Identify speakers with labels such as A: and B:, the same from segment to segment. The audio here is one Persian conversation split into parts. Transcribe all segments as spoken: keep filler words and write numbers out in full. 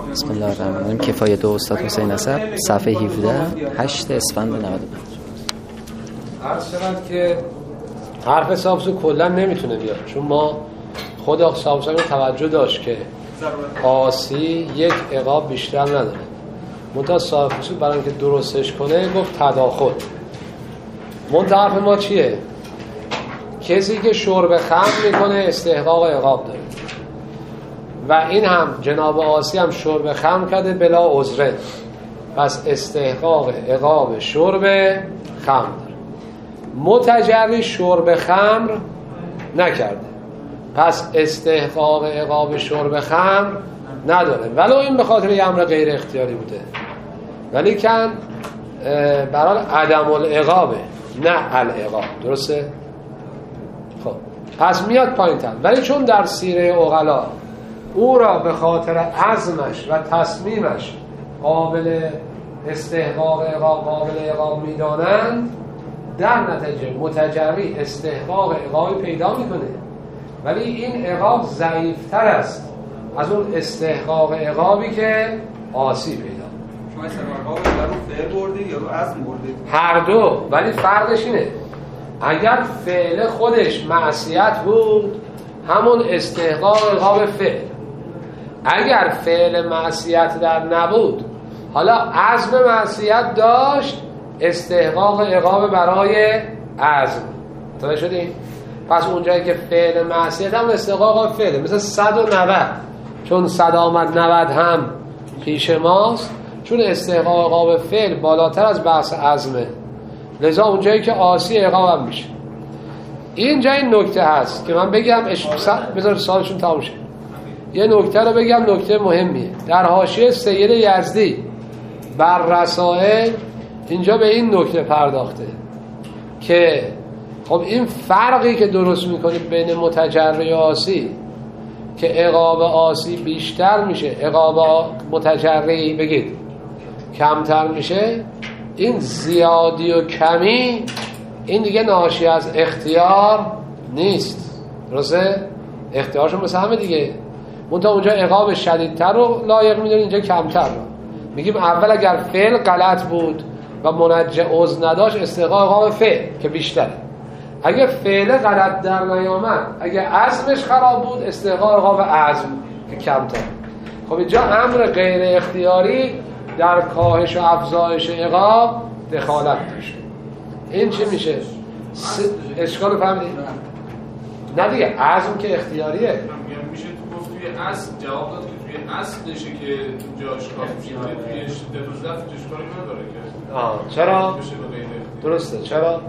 A: بسم الله الرحمن الرحیم. کفایه دو استاد حسین نصب، صفحه هفده، هشت اسفند نود و پنج.
B: عرض شود که حرف سابسو کلا نمیتونه بیاد، چون ما خود سابسو توجه داشت که قاسی یک عقاب بیشتر نداره. منتها سابسو برای اینکه درستش کنه گفت تداخل. منتها حرف ما چیه؟ کسی که شرب خمر میکنه استحقاق عقاب داره و این هم جناب قاسی هم شرب خمر کرده بلا عذره، پس استحقاق عقاب شرب خمر داره. متجری شرب خمر نکرده، پس استحقاق عقاب شرب خمر نداره، ولو این به خاطر یه امر غیر اختیاری بوده، ولی کن برای عدم العقابه نه العقاب. درسته؟ خب پس میاد پایین تر، ولی چون در سیره عقلا او را به خاطر عزمش و تصمیمش قابل استحقاق عقاب قابل عقاب میدانند، در نتیجه متجری استحقاق عقابی پیدا میکنه، ولی این عقاب ضعیفتر است از اون استحقاق عقابی که قاسی پیدا.
C: شما استحقاق عقاب رو فعل بردید یا رو عزم بردید؟
B: هر دو، ولی فرقش اینه اگر فعل خودش معصیت بود همون استحقاق عقاب فعل، اگر فعل معصیت در نبود حالا عزم معصیت داشت استحقاق عقاب برای عزم. متوجه شدین؟ پس اونجایی که فعل معصیت هم استحقاق فعله، مثل صد و نود، چون صد آمد نود هم پیش ماست، چون استحقاق عقاب فعل بالاتر از بحث عزمه، لذا اونجایی که عاصی عقاب هم میشه. اینجا این نکته هست که من بگم اش... بذار سالشون تمام شه. یه نکته رو بگم، نکته مهمیه. در حاشیه سید یزدی بر رسائل اینجا به این نکته پرداخته که خب این فرقی که درست میکنه بین متجری و عاصی که عقاب عاصی بیشتر میشه عقاب متجری بگید کمتر میشه، این زیادی و کمی این دیگه ناشی از اختیار نیست. درسته؟ اختیارشون مثل همه دیگه، منتها اونجا عقاب شدیدتر رو لایق میدونی، اینجا کمتر رو میگیم. اول اگر فعل غلط بود و منجه عذر نداشت استحقاق عقاب فعل که بیشتره، اگه فعل غلط در نیامد اگه عزمش خراب بود استحقاق عقاب عزم که کمتر. خب اینجا امر غیر اختیاری در کاهش و افزایش عقاب دخالت داشت. این چی میشه؟ س... اشکال فهمیدید؟ نه دیگه عزم که اختیاریه.
D: میشه تو گفت توی اصل جواب داد که توی اصلشه که جاش کافی میشه، توی شدت و ضعف اشکالی نداره که.
B: آه چرا؟ درسته. چرا؟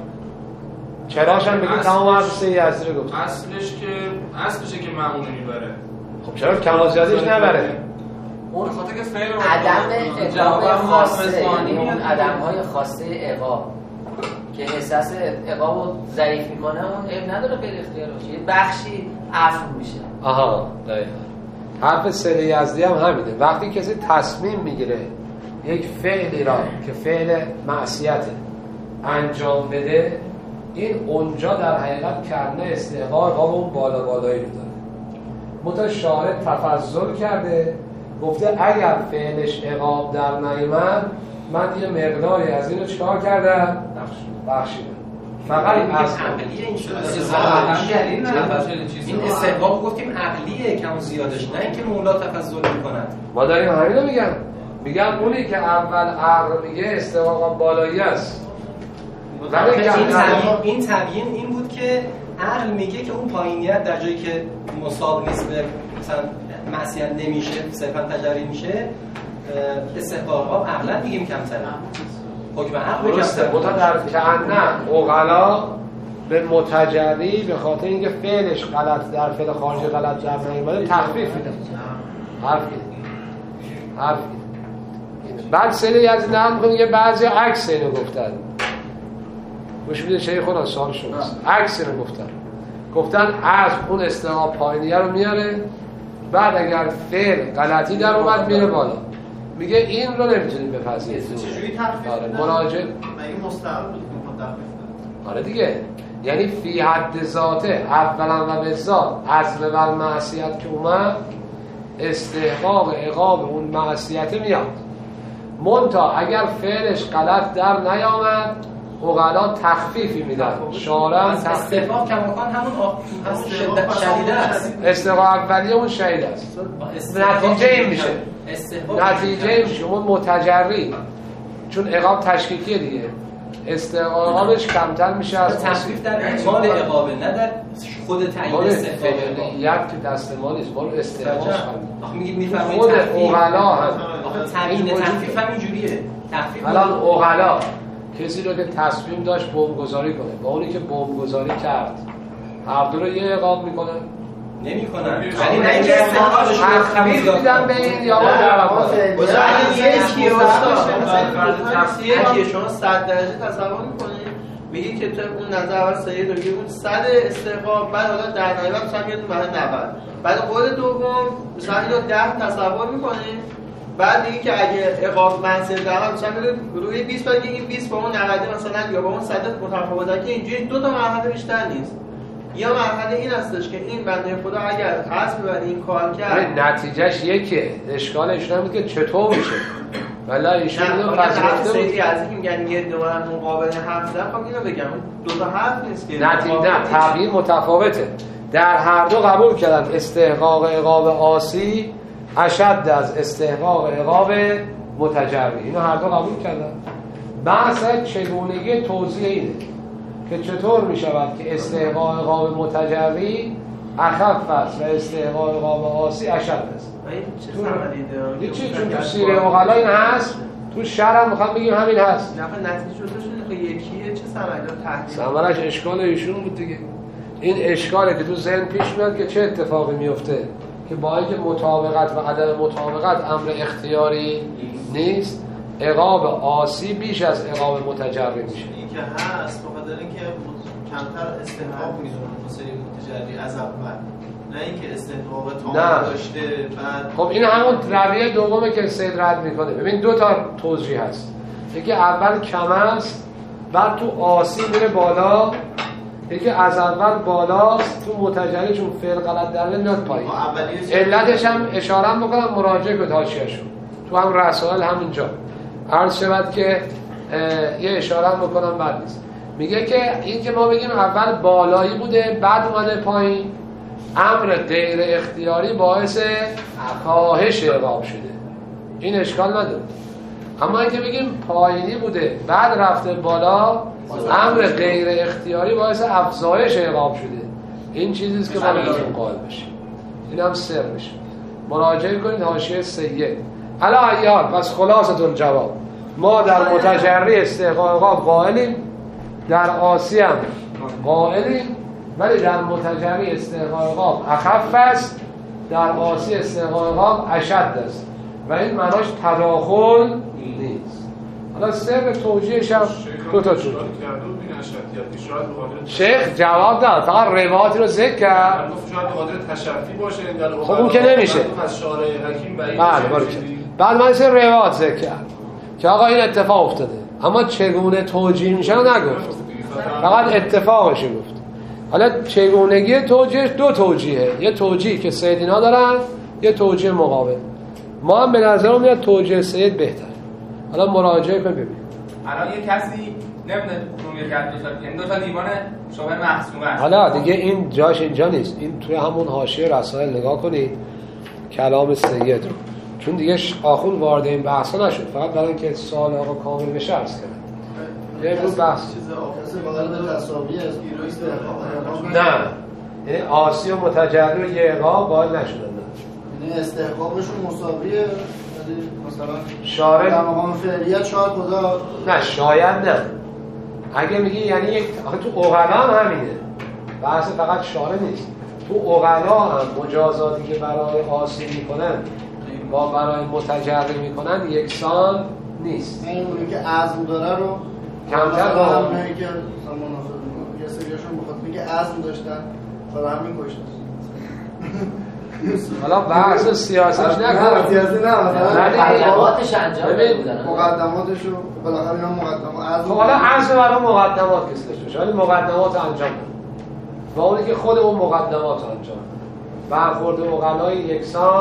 B: چراش هم بگید تمام حرف سه یزدی رو گفت.
D: اصلش که اصلشه که معمول میبره.
B: خب چرا کمال زیادیش نبره؟
C: اون خاطر که فعل
E: عدم عقاب خاصه، اون عدم‌های خاصه عقاب که احساس عقاب رو ضعیف میکنه اون عیب نداره غیر اختیار باشه، یه بخشی عفو میشه.
B: آها دقیقاً. حرف سه یزدی هم همینه. وقتی کسی تصمیم میگیره یک فعلی را که فعل معصیته انجام بده، این اونجا در حقیقت کرنه استحقاق عقاب اون بالا بالایی رو داره. منتها شارع تفضل کرده گفته اگر فعلش عقاب در نیامد من یه مقداری از اینو چکار کردم؟ بخشیدم. فقط از
F: عقلیه این شده این استحقاق گفتیم عقلیه کم و زیادش، نه اینکه مولا تفضل میکنند.
B: ما داریم همینو میگم میگم اونی که اول عقل میگه استحقاق بالایی است، ولی
F: این تبیین این تبیین این بود که عقل میگه که اون پایینیت در جایی که مصاب نیست به مثلا معصیت نمیشه صرفا تجری میشه، استحقاقا عقلا میگیم کمتره. حکم عقل
B: درسته. متا در کعنه عقلا به متجری به خاطر اینکه فعلش غلط در فعل خارجی غلط در نیامده تخفیف میده. حرف حرف بعد سری از نه میگه که بعضی عکس اینو گفتن. گوش میده شیخ خدا سوال شماست. عکس اینو گفتن. گفتن از اون استحقاق پایینیه رو میاره، بعد اگر فعل غلطی در اومد میره بالا. میگه این رو نمیتونیم بپذیریم.
C: چجوری تخفیف
B: آره مراجع
C: مگه مستحب بود که تخفیف بده؟
B: آره دیگه، یعنی فی حد ذاته اولا و به ذات عزم و معصیت که اومد استحقاق عقاب اون معصیت میاد. منتها اگر فعلش غلط در نیامد عقلا تخفیفی میدن. شارع
F: استحقاق کماکان همون همون شدت شدیده است.
B: استحقاق اولیه اون شدید است. نتیجه این میشه. نتیجه این میشه اون متجری، چون عقاب تشکیکیه دیگه، استحقاقش کمتر میشه از
F: تخفیف در اعمال عقابه، نه در خود تعیین استحقاق.
B: یک که دست ما نیست، ما رو استحقاقش خواهیم
F: میگید میفرمایید
B: خود اغلا هم
F: آخه تعیین تخفیف همین جوریه. تخفیف
B: الان اغلا کسی رو که تصمیم داشت بمبگذاری کنه با اونی که بمبگذاری کرد هر دو رو یه عقاب میکنه؟
F: نمیکنن. ولی نه اینکه استحقاقش
B: تخفیف میدن به این یا
G: یکی یکی شما صد درجه تصور میکنید میگید که تو اون نظر اول سید رو اون صد استحقاق، بعد حالا در نهایت مثلا میاد مثلا نود، بعد قول دوم مثلا اینو ده تصور میکنید، بعد میگه که اگه عقاب منصب دارم مثلا روی بیست تا این بیست با اون نود مثلا یا با اون صد متفاوته که اینجوری دو تا مرحله بیشتر نیست. یا مرحله این هستش که این بنده خدا اگر قصد ببره این کار کرد
B: نتیجهش یکه، اشکالش نمیده که چطور میشه. ولی ایشون رو
G: پذیرفته بود از این میگن یه دوباره مقابل حرف زدن. خب اینو بگم دو تا حرف نیست که
B: نتیجه نه تعبیر متفاوته. در هر دو قبول کردن استحقاق عقاب عاصی اشد از استحقاق عقاب متجری. اینو هر دو قبول کردن. بحث چگونگی توضیح اینه که چطور می شود که استحقاق عقاب متجری اخف است و استحقاق عقاب عاصی اشد است.
G: چه ثمری داره؟
B: هیچی، چون تو سیره اغلا این هست، تو شرع هم میخوام بگیم همین هست.
G: نه نتیجه جزوشون که یکیه، چه ثمری داره؟ تحلیل
B: ثمرش اشکال ایشون بود دیگه. این اشکاله که تو ذهن پیش میاد که چه اتفاقی میفته که با اینکه مطابقت و عدم مطابقت امر اختیاری نیست، عقاب عاصی بیش از عقاب متجری میشه.
H: این که هست بخاطر اینکه کمتر استحقاق میزونه واسه متجری از اول، نه اینکه استحقاق تمام داشته بعد.
B: خب این همون رویه دومه که سید رد میکنه. ببین دو تا توضیح هست، یکی اول کم است بعد تو عاصی میره بالا، یکی از اول بالاست تو متجری چون فعل غلط در میاد پایین. علتش هم اشاره میکنم مراجعه کنید حاشیه‌شو تو هم رسائل همینجا عرض شود که یه اشاره میکنم بعد نیست. میگه که این که ما بگیم اول بالایی بوده بعد اومده پایین، امر غیر اختیاری باعث کاهش عقاب شده، این اشکال نداره. اما این که بگیم پایینی بوده بعد رفته بالا، امر غیر اختیاری باعث افزایش عقاب شده، این چیزیست که ما نمیتونیم قائل بشیم. این هم سر میشه. مراجعه کنید حاشیه سید. حالا ایار پس خلاصه الجواب، ما در متجری استحقاق عقاب قائلیم، در عاصی هم قائلیم، ولی در متجری استحقاق عقاب اخف است، در عاصی استحقاق عقاب اشد است و این معناش تداخل نیست. حالا سر توجیهش هم دو تا توجیه. شیخ جواب داد، فقط روایتی رو ذکر کرد.
D: شاید قادر تشفی باشه در اون.
B: خب اون که نمیشه.
D: از شارع حکیم بعید.
B: بله باشه. بعد من سر روایت ذکر کرد که آقا این اتفاق افتاده، اما چگونه توجیه میشه نگفت، فقط اتفاقش گفت. حالا چگونگی توجیه دو توجیهه، یه توجیه که سیدینا دارن، یه توجیه مقابل. ما هم به نظرم میاد توجیه سید بهتر. حالا مراجعه کن ببین.
I: الان یه کسی نمیدونه روی کرد دو تا این دو تا دیوان شبه محسومه است.
B: حالا دیگه این جاش اینجا نیست، این توی همون حاشیه رسائل نگاه کنید کلام سید رو، چون دیگه آخون وارد این بحثا نشد، فقط برای اینکه سوال آقا کامل بشه عرض کردم. یه رو بحث
H: چیز آفیس واقعا تصاوی از گیروی استحقاق
B: نه، یعنی عاصی و متجری و یه عقاب قائل نشدن.
H: یعنی استحقاقشون مساویه، ولی مثلا
B: شارع
H: در مقام فعلیت شاید خدا
B: نه، شاید نه. اگه میگی یعنی یک تو اغلا هم همینه، بحث فقط شارع نیست، تو اغلا هم مجازاتی که برای عاصی میکنن با برای متجری میکنن یکسان نیست.
H: این اونی که عزم داره رو
B: کمتر با
H: هم نه که مثلا مناسب میکنه، یه سریاشون بخاطر اینکه عزم داشتن برای همین کشتن.
B: حالا بحث سیاسیش نکنم،
H: سیاسی نه، مثلا
E: مقدماتش انجام بودن،
H: مقدماتش رو بالاخره اینا مقدمات.
B: خب حالا عزم برای مقدمات کسلش بشه، ولی مقدمات انجام بده و اونی که خود اون مقدمات انجام برخورد اغلای یکسان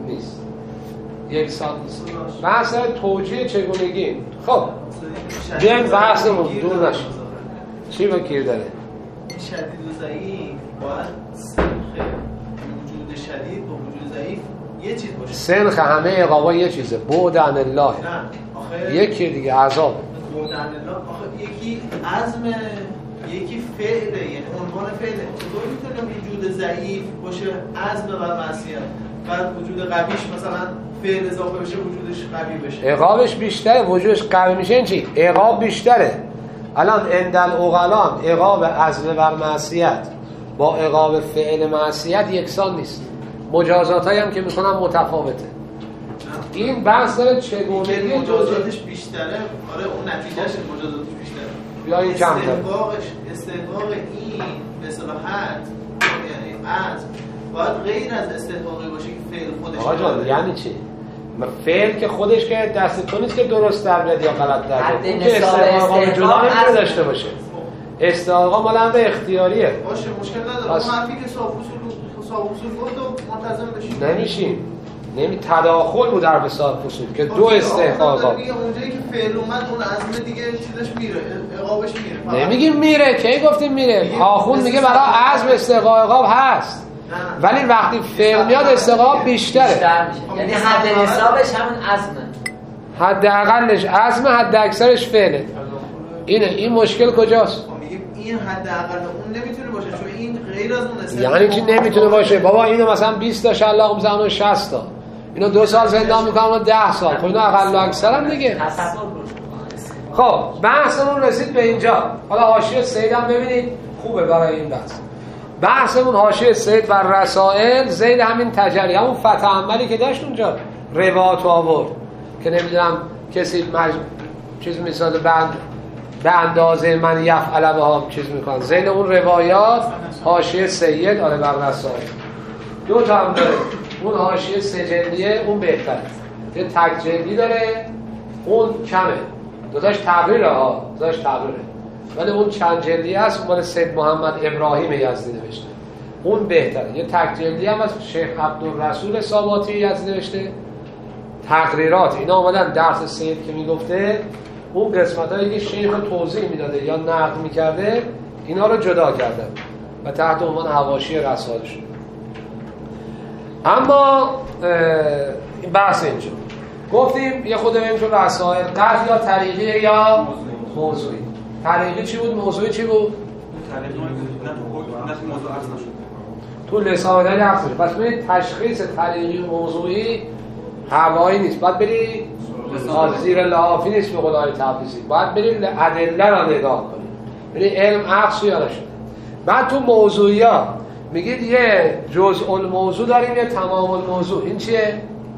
B: نیست، یکسان نیست. بحث توجیه چگونگی. خب بیایم بحثمون دور نشیم. چی با گیر داره؟
H: این شدید و ضعیف باید سنخ وجود شدید و وجود ضعیف یه چیز باشه.
B: سنخ همه اقاوا یه چیزه، بعد عن الله.
H: نه آخه
B: یکی دیگه عذاب.
H: بعد عن الله آخه یکی عزم، یکی فعله، یعنی عنوان فعله. چطور میتونه وجود ضعیف باشه عزم بر معصیت، بعد وجود قویش مثلا فعل اضافه بشه وجودش قوی بشه؟
B: عقابش بیشتره، وجودش قوی میشه. این چی؟ عقاب بیشتره. الان اندل اغلام عقاب عزم بر معصیت با عقاب فعل معصیت یکسان نیست. مجازات هایی هم که میکنن متفاوته. این بحث داره چگونگی
H: مجازاتش بیشتره. آره اون نتیجهش مجازاتش بیشتره.
B: یا این کم داره.
H: استحقاقش استحقاق این به صلاحت یعنی عزم باید غیر از استحقاقی باشه که فعل خودش.
B: آقا جان یعنی چی؟ فعل که خودش که دست تو نیست که درست در بیاد یا غلط در بیاد. اون که استحقاق جدا نمیتونه داشته باشه. استحقاق مال امر اختیاریه.
H: باشه مشکل نداره. اون حرفی که صاحب اصول صاحب اصول گفت و منتظم بشیم.
B: نمیشیم. نمی تداخل بود در بساط فصول که دو استحقاقا.
H: دیگه اونجایی که فعل اومد اون عزم دیگه چیزش میره، عقابش میره.
B: نمیگیم میره، کی گفتیم میره؟ آخوند میگه برای عزم استحقاق عقاب هست. ولی وقتی فعل میاد استحقاق بیشتره.
E: بیشتر میشه. یعنی حد حسابش همون عزمه.
B: حد اقلش عزمه، حد اکثرش فعله. اینه این مشکل کجاست؟
H: این حد اقل اون نمیتونه باشه چون این غیر از اون استحقاق.
B: یعنی چی نمیتونه باشه؟ بابا اینو مثلا بیست تا شلاق میزنن و شصت تا. اینو دو سال زندان میکنن و ده سال. خب اینو اقل و اکثر هم دیگه. خب بحثمون رسید به اینجا. حالا حاشیه سید هم ببینید خوبه برای این بحث. بحثمون حاشیه سید و رسائل زید همین تجری، همون فتح عملی که داشت اونجا روایت آورد که نمیدونم کسی مج... چیز میساده بند به اندازه من یفعل بها چیز میکنن. زید اون روایات حاشیه سید آره بر رسائل دو تا هم داره. اون حاشیه سه جلدیه اون بهتره، یه تک جلدی داره اون کمه، دوتاش تقریره ها دوتاش تقریره، ولی اون چند جلدی هست اون مال سید محمد ابراهیم یزدی نوشته اون بهتره. یه تک جلدی هم از شیخ عبدالرسول ساباتی یزدی نوشته تقریرات. اینا آمدن درس سید که میگفته اون قسمت هایی که شیخ توضیح میداده یا نقد میکرده اینا رو جدا کردن و تحت عنوان حواشی رسائل شد. اما این بحث اینجا گفتیم یه خود بریم تو رسائل قطع یا طریقی یا موضوعی. طریقی چی بود؟ موضوعی چی بود؟
C: طریقی نه موضوع عرض نشد
B: تو لسان داری عرض شد. پس ببین تشخیص طریقی و موضوعی هوایی نیست، باید بری زیر لحافی نیست به قولای تبریزی، باید بری ادله را نگاه کنی ببین علم عقص یا نشده. بعد تو موضوعی ها میگید یه جزء الموضوع داریم یه تمام الموضوع. این چیه؟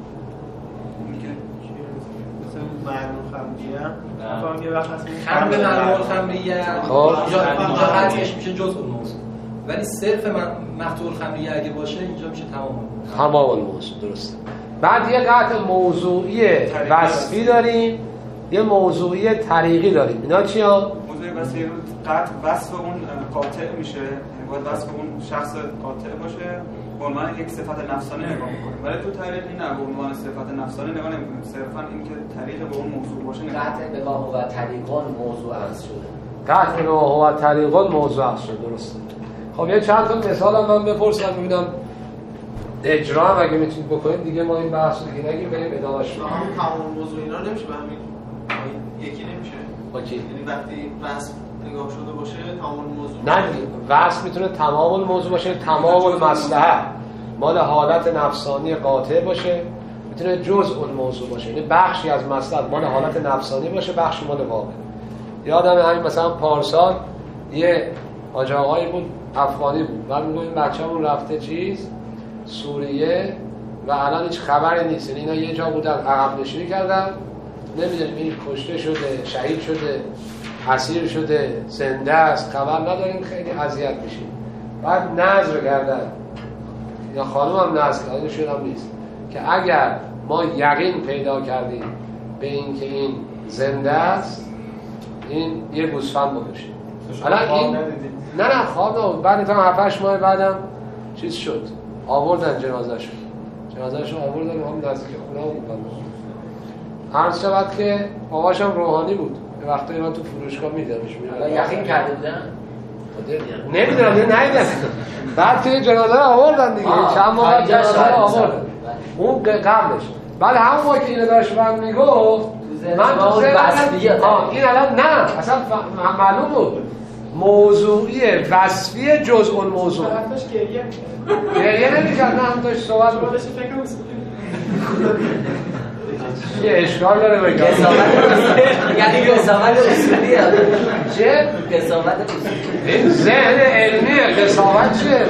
H: مثلا معلوم خمریه فهم یه وقت هست
F: خمر معلوم خمریه
B: خب
F: اینجا حدش میشه جزء الموضوع، ولی صرف مقطوع خمریه اگه باشه اینجا میشه تمام
B: تمام الموضوع. درسته. بعد یه قطع موضوعی وصفی داریم یه موضوعی طریقی داریم. اینا چی ها؟
C: موضوعی وصفی قطع وصف اون قاطع میشه، باید وصف اون شخص قاطع باشه به عنوان یک صفت نفسانی نگاه میکنیم، ولی تو طریقی نه به عنوان صفت نفسانی نگاه نمیکنیم، صرفا این که طریق به اون موضوع باشه نگاه
E: قطع به ما هو طریقون موضوع عرض شده.
B: قطع به ما هو طریقون موضوع عرض شده. درسته. خب یه چند تا مثال هم من بپرسم ببینم اجرا هم اگه میتونید بکنید دیگه ما این بحث رو دیگه نگیم بریم ادامهش رو.
H: همون تمام موضوع اینا نمیشه به همین یکی نمیشه.
B: اوکی.
H: یعنی وقتی وصف نگاه شده باشه تمام موضوع
B: نه دیگه وصف میتونه تمام الموضوع باشه، تمام المصلحه مال حالت نفسانی قاطع باشه، میتونه جزء الموضوع باشه یعنی بخشی از مصلحت مال حالت نفسانی باشه بخشی مال واقع. یادم همین مثلا پارسال یه حاج آقایی بود افغانی بود بعد میگه این بچه‌مون رفته چیز سوریه و الان هیچ خبری نیست، یعنی اینا یه جا بودن عقب نشینی کردن نمیدونیم این کشته شده شهید شده اسیر شده زنده است خبر نداریم، خیلی اذیت میشیم. بعد نظر کردن یا خانم هم نظر کردن شدم نیست که اگر ما یقین پیدا کردیم به این که این زنده است این یه گوسفند بکشیم. الان این نه نه خواب نبود بعد تا هفت هشت ماه بعدم چیز شد آوردن جنازه شد جنازه‌شو آوردن هم نزدیک خونه بودن. عرض شود که آقاشم روحانی بود. یه وقتایی من تو فروشگاه میدیدمش میاد.
E: یقین کرده بودن؟
B: نمیدونم دیگه ندیدم. بعد که جنازه رو آوردن دیگه چند ماه بعد جنازه رو آوردن. اون قبلش. بعد همون موقع که اینو داشت من میگفت من تو ذهنم آه این الان نه اصلا معلوم بود موضوعی وصفی جزء الموضوع.
J: طرفش گریه
B: گریه نمی‌کرد نه هم داشت صحبت بود.
J: بهش فکر اصولی
B: یه اشکال داره بگم.
E: یعنی قضاوت اصولی ها.
B: چه؟
E: قضاوت اصولی.
B: این ذهن علمیه قضاوت چیه؟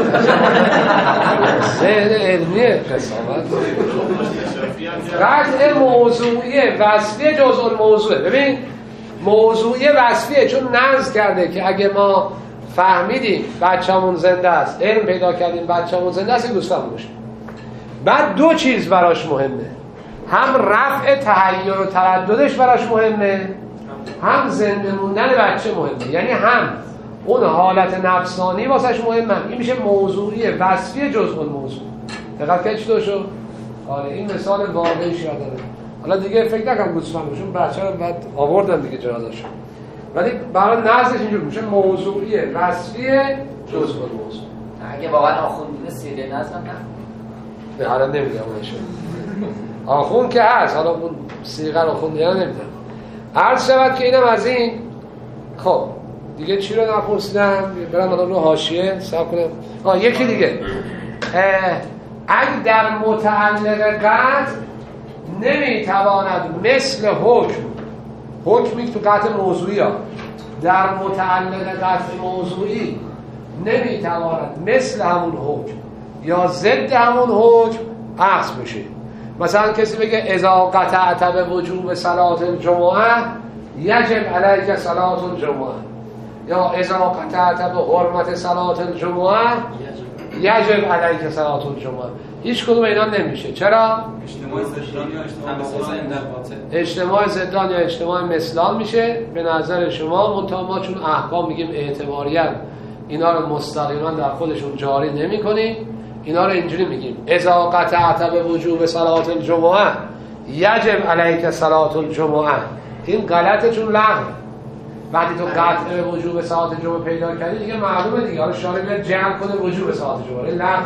B: ذهن علمیه قضاوت. قطع موضوعی وصفی جزء الموضوعه. ببین موضوعی وصفیه چون نظر کرده که اگه ما فهمیدیم بچه‌مون زنده است، علم پیدا کردیم بچه‌مون زنده است، این گوسفند باشه. بعد دو چیز براش مهمه، هم رفع تحیر و ترددش براش مهمه، هم زنده موندن بچه مهمه. یعنی هم اون حالت نفسانی واسش مهمه. این میشه موضوعی وصفی جزء الموضوع. دقت کردید چطور شد؟ آره این مثال واقعیش یادمه. حالا دیگه فکر نکنم گوسفند باشون بچه رو بعد آوردن دیگه جنازه‌شو. ولی برای نظرش اینجور میشه موضوعی وصفی جزء الموضوع.
E: اگه واقعا آخوند بوده سیره نظر نه.
B: نه حالا نمیگم اونشو. آخون که هست، حالا اون سیغه رو خونده یا نمیدونم. عرض شود که اینم از این. خب دیگه چی رو نپرسیدم؟ برم الان رو حاشیه صبر کنم. آه یکی دیگه اگه در متعلق قطع نمیتواند مثل حکم حکمی که تو قطع موضوعی ها در متعلق قطع موضوعی نمیتواند مثل همون حکم یا ضد همون حکم عکس بشه. مثلا کسی بگه اذا قطعت به وجوب صلاة الجمعه یجب علیک صلاة الجمعه، یا اذا قطعت به حرمت صلاة الجمعه یجب علیک صلاة الجمعه. هیچ کدوم اینا نمیشه. چرا؟
C: اجتماع زدان یا
B: اجتماع
C: اجتماع
B: زدان یا اجتماع مثلان میشه به نظر شما. منتها ما چون احکام میگیم اعتباریاً اینا رو مستقیما در خودشون جاری نمی کنیم، اینا رو اینجوری میگیم اذا قطعت به وجوب صلاة الجمعه یجب علیک صلاة الجمعه. این غلطه چون لغوه. وقتی تو قطع به وجوب صلاة الجمعه پیدا کردی دیگه معلومه دیگه. حالا شارع میاد جمع کنه وجوب صلاة الجمعه. لغو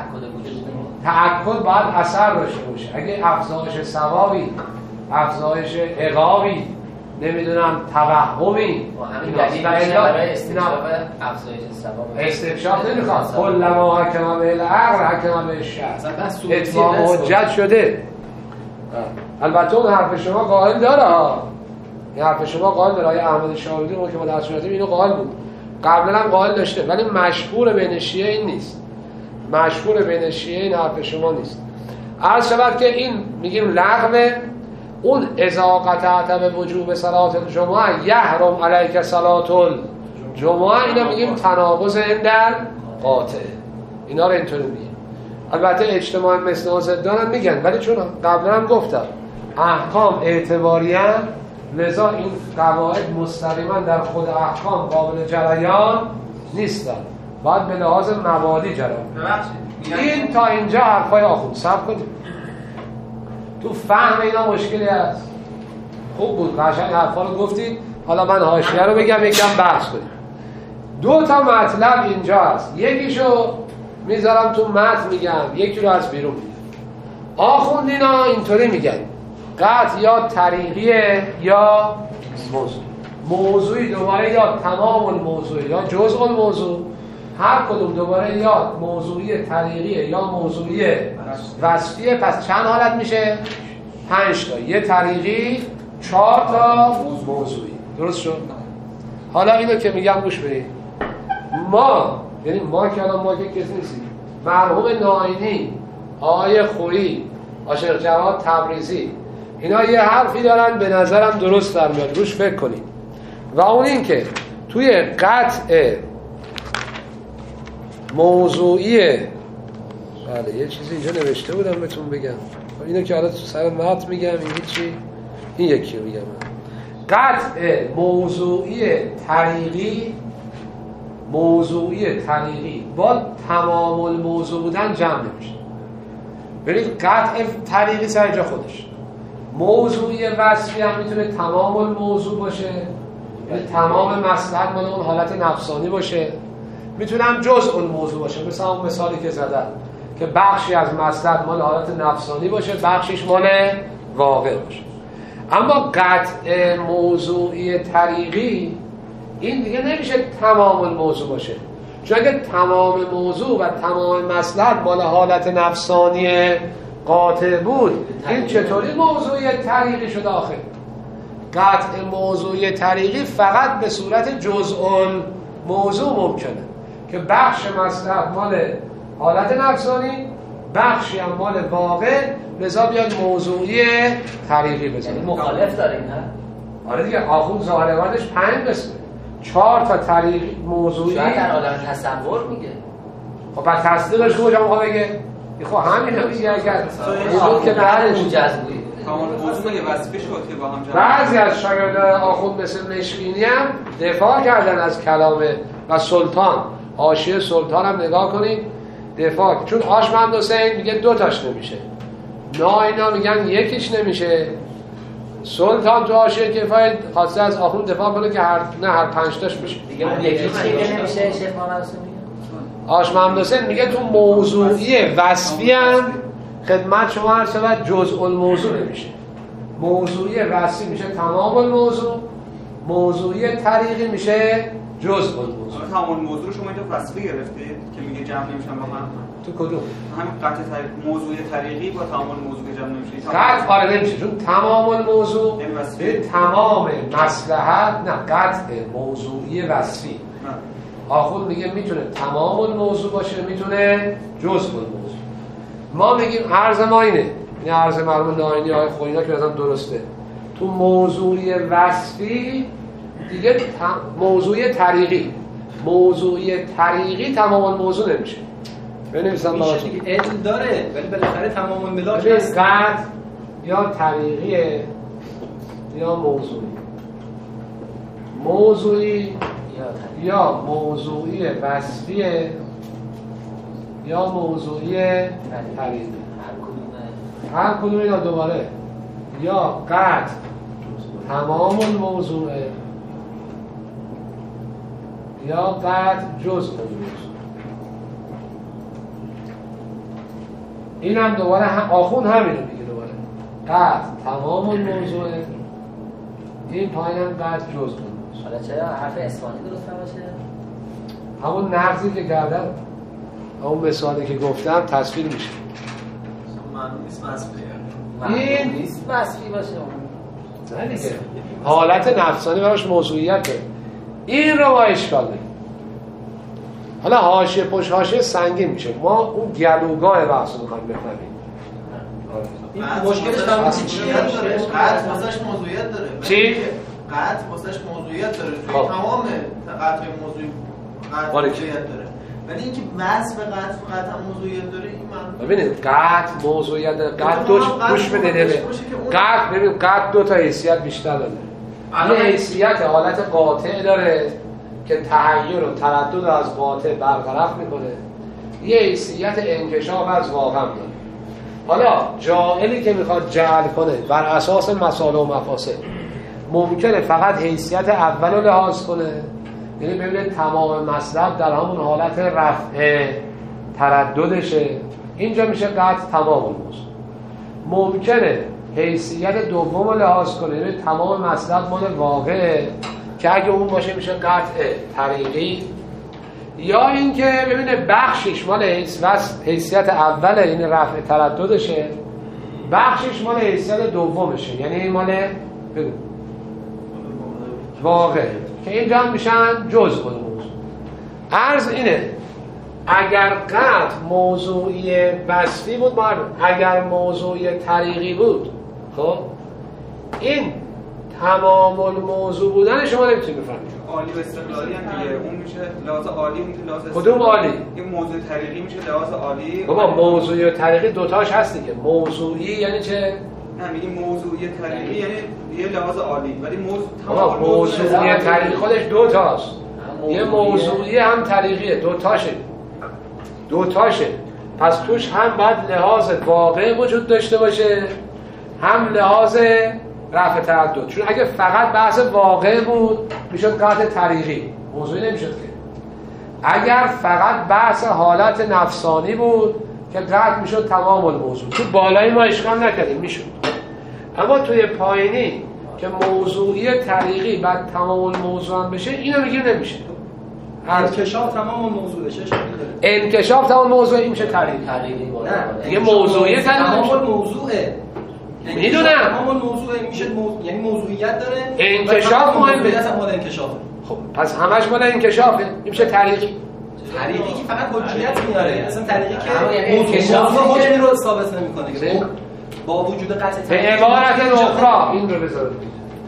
B: تأکد باید اثر داشته باشه. اگه افزایش ثوابی، افزایش عقابی، نمیدونم توهمی
E: و همین دلیل میشه برای استکشاف افزایش ثواب.
B: استکشاف نمیخواد. کلما حکم به العقل حکم به الشرع. اتمام حجت شده. البته اون حرف شما قائل داره ها. این حرف شما قائل داره. آیه احمد شاهدی اون که ما درس شدیم اینو قائل بود. قبلا هم قائل داشته ولی مشهور بین شیعه این نیست. مشهور بین شیعه این حرف شما نیست. عرض شود که این میگیم لغوه. اون اذا قطعت به وجوب صلاة الجمعه یحرم علیک صلاة الجمعه، اینا میگیم تناقض در قاطع. اینا رو اینطوری میگیم. البته اجتماع مثل و ضدان هم میگن ولی چون قبلا هم گفتم احکام اعتباریاً لذا این قواعد مستقیما در خود احکام قابل جریان نیستن، باید به لحاظ مبادی جریان. این تا اینجا حرفای آخوند. صبر کنید تو فهم اینا مشکلی هست. خوب بود قشنگ حرفا رو گفتید. حالا من حاشیه رو بگم یکم بحث کنیم. دو تا مطلب اینجا هست، یکیشو میذارم تو متن میگم، یکی رو از بیرون میگم. آخوند اینا اینطوری میگن قطع یا طریقیه یا موضوع. موضوعی دوباره یا تمام الموضوع یا جزء الموضوع. هر کدوم دوباره یا موضوعی طریقیه یا موضوعی وصفیه. پس چند حالت میشه؟ پنج تا. یه طریقی، چهار تا موضوعی. درست شد؟ حالا اینو که میگم گوش بدید. ما یعنی ما که الان ما که کسی نیستیم، مرحوم ناینی، آقای خویی، عاشق جواد تبریزی، اینا یه حرفی دارن به نظرم درست در میاد، روش فکر کنید. و اون این که توی قطع موضوعی بله یه چیزی اینجا نوشته بودم بهتون بگم، اینو که حالا تو سر متن میگم، این چی؟ این یکی رو میگم. قطع موضوعی طریقی، موضوعی طریقی با تمام الموضوع بودن جمع نمیشه. ببینید قطع طریقی سر جا خودش، موضوعی وصفی هم میتونه تمام الموضوع باشه، یعنی تمام مصلحت مال اون حالت نفسانی باشه، میتونه هم جزء الموضوع باشه، مثل اون مثالی که زدم که بخشی از مصلحت مال حالت نفسانی باشه، بخشیش مال واقع باشه. اما قطع موضوعی طریقی این دیگه نمیشه تمام الموضوع باشه، چون اگه تمام موضوع و تمام مصلحت مال حالت نفسانی قاطع بود، این چطوری موضوعی طریقی شد آخر؟ قطع موضوعی طریقی فقط به صورت جزء موضوع ممکنه که بخش مصلحت مال حالت نفسانی، بخشی هم مال واقع، لذا بیاد موضوعی طریقی بزنه.
E: مخالف داریم نه؟
B: آره دیگه، آخوند ظاهروردش پنج قسمه، چهار تا طریقی موضوعی
E: شاید در عالم تصور میگه.
B: خب بعد تصدیقش کجا موقع بگه؟ خب همین هم میگه اگر موضوع که بعدش
E: جذبی
C: تمام موضوع یه وصفی شد که با هم جمع.
B: بعضی از شاگردان آخوند مثل مشکینی هم دفاع کردن از کلام و سلطان، حاشیه سلطان هم نگاه کنید دفاع، چون آشمند حسین میگه دو تاش نمیشه، نه اینا میگن یکیش نمیشه. سلطان تو حاشیه کفایت خواسته از آخوند دفاع کنه که هر نه هر پنج تاش میشه
E: دیگه اون یکیش دیگه نمیشه. شیخ محمد حسین میگه
B: آشمند حسین میگه تو موضوعی وصفی هم خدمت شما هر شود جزء الموضوع نمیشه، موضوعی وصفی میشه تمام الموضوع، موضوعی طریقی میشه جزء الموضوع.
C: تمام الموضوع شما اینجا وصفی گرفتید که میگه جمع نمیشن با هم.
B: تو کدوم؟
C: همین قطع طریق موضوع طریقی با تمام الموضوع جمع نمیشه.
B: قطع آره نمیشه، چون تمام الموضوع به تمام مصلحت، نه قطع موضوعی وصفی. آخوند میگه میتونه تمام الموضوع باشه، میتونه جزء الموضوع. ما میگیم عرض ما اینه، این عرض مرحوم ناینی آقای خوینا که مثلا درسته، تو موضوعی وصفی دیگه موضوعی طریقی، موضوعی طریقی تمام الموضوع نمیشه. بنویسم براتون
F: دیگه علم داره ولی بالاخره تمام الملاک
B: هست، قطع یا طریقیه یا موضوعی، موضوعی یا موضوعی وصفیه یا موضوعی طریقی. هر کدوم اینا دوباره یا قطع تمام الموضوعه یا قطع جزء الموضوع. این هم دوباره هم آخوند همین رو میگه، دوباره قطع تمام الموضوعه، این پایین هم قطع جزء الموضوع.
E: حالا چرا حرف اسفانی درست باشه؟
B: همون نقضی که کردم، همون مثالی که گفتم تصویر میشه.
H: معلوم نیست وصفی
E: این نیست وصفی باشه اون.
B: نه دیگه، حالت نفسانی براش موضوعیت داره. این رو ما اشکال داریم. حالا حاشیه پشت حاشیه سنگین میشه، ما اون گلوگاه بحث رو میخوایم بفهمیم.
F: این مشکلش هم چیه؟
H: قطع واسش موضوعیت داره.
B: چی؟
H: قطع واسش موضوعیت داره. توی
B: خب.
H: تمام قطع موضوعی قطع موضوعیت داره. ولی اینکه وصف قطع قطع موضوعیت داره این من
B: ببینید قطع موضوعیت داره. قطع دوش گوش بده داره. قطع ببین قطع دو تا حیثیت بیشتر داره. یه حیثیت حالت قاطع داره که تغییر و تردد از قاطع برطرف میکنه، یه حیثیت انکشاف از واقع داره. حالا جاهلی که میخواد جعل کنه بر اساس مصالح و مفاسد ممکنه فقط حیثیت اول رو لحاظ کنه، یعنی ببینید تمام مصلحت در همون حالت رفع ترددشه، اینجا میشه قطع تمام الموضوع. ممکنه حیثیت دوم رو لحاظ کنه، یعنی تمام مصلحت مال واقعه که اگه اون باشه میشه قطع طریقی، یا اینکه ببینه بخشش مال حیثیت اوله این رفع ترددشه، بخشش مال حیثیت دومشه یعنی مال بگو واقع، که اینجا هم میشن جزء الموضوع. عرض اینه اگر قطع موضوعی وصفی بود مردم، اگر موضوعی طریقی بود، خب این تمام الموضوع بودن شما نمیتونید بفهمید.
C: عالی و استقلالی هم دیگه، اون میشه لحاظ عالی، اون میشه لحاظ
B: کدوم عالی؟
C: این موضوع طریقی میشه لحاظ عالی.
B: بابا موضوعی و طریقی دوتاش هست دیگه. موضوعی یعنی چه؟
C: نه میگیم موضوعی طریقی یعنی یه لحاظ عالی، ولی موضوع
B: بابا موضوعی طریقی خودش دوتاست، یه موضوعی هم طریقیه، دوتاشه دوتاشه پس توش هم باید لحاظ واقع وجود داشته باشه، هم لحاظ رفع تردد. چون اگه فقط بحث واقع بود میشد قطع طریقی، موضوعی نمیشد که. اگر فقط بحث حالت نفسانی بود که قطع میشد تمام الموضوع. تو بالایی ما اشکال نکردیم میشد، اما توی پایینی که موضوعی طریقی بعد تمام الموضوع هم بشه اینو میگیم نمیشه.
F: انکشاف تمام الموضوع بشه
B: انکشاف تمام موضوع این میشه طریقی.
F: نه
B: دیگه موضوعی
F: تمام الموضوعه.
B: میدونم
F: تمام الموضوع میشه مو... یعنی موضوعیت داره.
B: انکشاف مهمه.
F: موضوعیت مال انکشافه.
B: خب پس همش مال انکشافه. این میشه طریقی.
F: طریقی که فقط حجیت میاره. اصلا طریقی که موضوع حکمی رو ثابت نمیکنه که با وجود قطع
B: به عبارت اخرى این رو بذارید.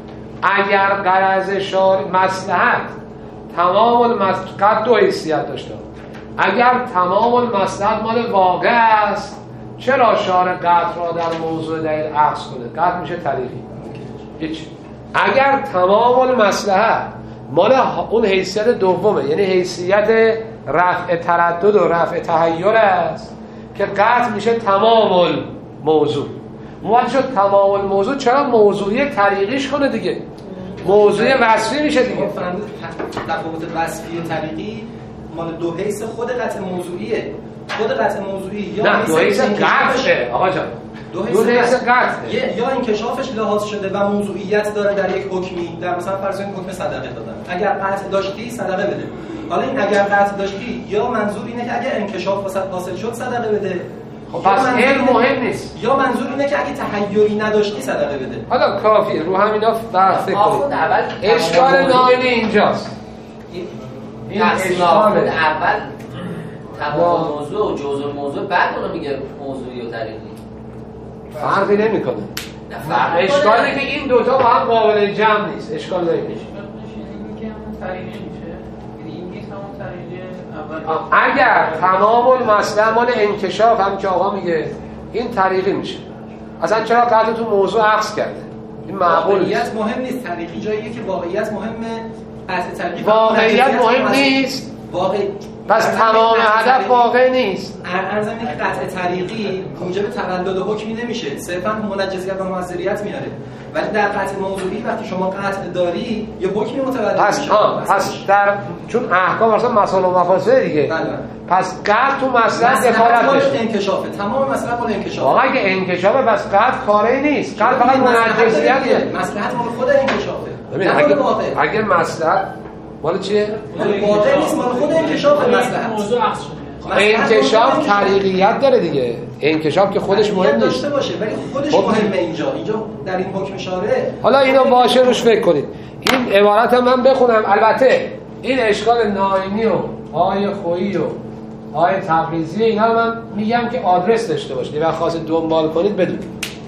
B: اگر غرض شارع مصلحت تمام المصلحت دو حیثیت داشته، اگر تمام المصلحت مال واقع است چرا شارع قطع را در موضوع دلیل عکس کنه؟ قطع میشه طریقی. هیچ. اگر تمام المصلحت مال اون حیثیت دومه، یعنی حیثیت رفع تردد و رفع تحیر است که قطع میشه تمام الموضوع. مواد شد تمام الموضوع، چرا موضوعی طریقیش کنه دیگه؟ موضوع وصفی میشه دیگه.
F: تفاوت وصفی و طریقی مال دو حیث خود قطع موضوعیه. خود قطع موضوعی یا
B: نه دو حیث قطعه آقا جان.
F: دو حیث قطعه یا انکشافش لحاظ شده و موضوعیت داره در یک حکمی، در مثلا فرض کنید حکم صدقه دادن. اگر قطع داشتی صدقه بده. حالا این اگر قطع داشتی یا منظور اینه که اگر انکشاف واسط حاصل شد صدقه بده.
B: خب پس علم مهم نیست.
F: یا منظور اینه که اگه تحیری نداشتی صدقه بده.
B: حالا کافیه رو همینا بحث کنید. اشکال ناینی اینجاست.
E: این اشکال اول تمام موضوع و جزء الموضوع بعد اونو میگه موضوعی و طریقی.
B: فرقی نمیکنه. اشکالی که این دوتا با هم قابل جمع نیست. اشکال نمیشه.
I: میگه همون طریقی میشه. یعنی این نیست همون طریقی اول.
B: اگر تمام المصلحت مال انکشاف هم که آقا میگه این طریقی میشه. اصلا چرا قطع تو موضوع عکس کرده؟ این معقول
F: واقعیت مهم نیست. طریقی جاییه که واقعیت مهمه. قطع طریقی
B: واقعیت مهم نیست.
F: واقع
B: پس تمام هدف واقع نیست.
F: ارزم اینه که قطع طریقی موجب تردد حکمی نمیشه، صرفا منجزیت و معذریت میاره. ولی در قطع موضوعی وقتی شما قطع داری یه حکمی متولد
B: پس
F: میشه.
B: آه پس در چون احکام اصلا مسائل و مفاسد دیگه.
F: بله.
B: پس قطع تو مصلحت دخالت داشته.
F: انکشافه. تمام مصلحت مال انکشافه.
B: آقا اگه انکشافه پس قطع کاری نیست. قطع فقط منجزیتیه.
F: مصلحت مال خود انکشافه.
B: ببین اگه اگه مصلحت مال چیه؟
F: مال واقع نیست، مال خود انکشاف مصلحت.
I: موضوع عکس شده.
B: انکشاف طریقیت داره دیگه. انکشاف که خودش مهم نیست
F: داشته باشه ولی خودش مهمه اینجا. اینجا در این حکم شارع.
B: حالا اینو باشه روش فکر کنید. این عبارت هم من بخونم. البته این اشکال ناینی و آیه خویی و آیه تبریزی اینا رو من میگم که آدرس داشته باشید و خواست دنبال کنید بدونید.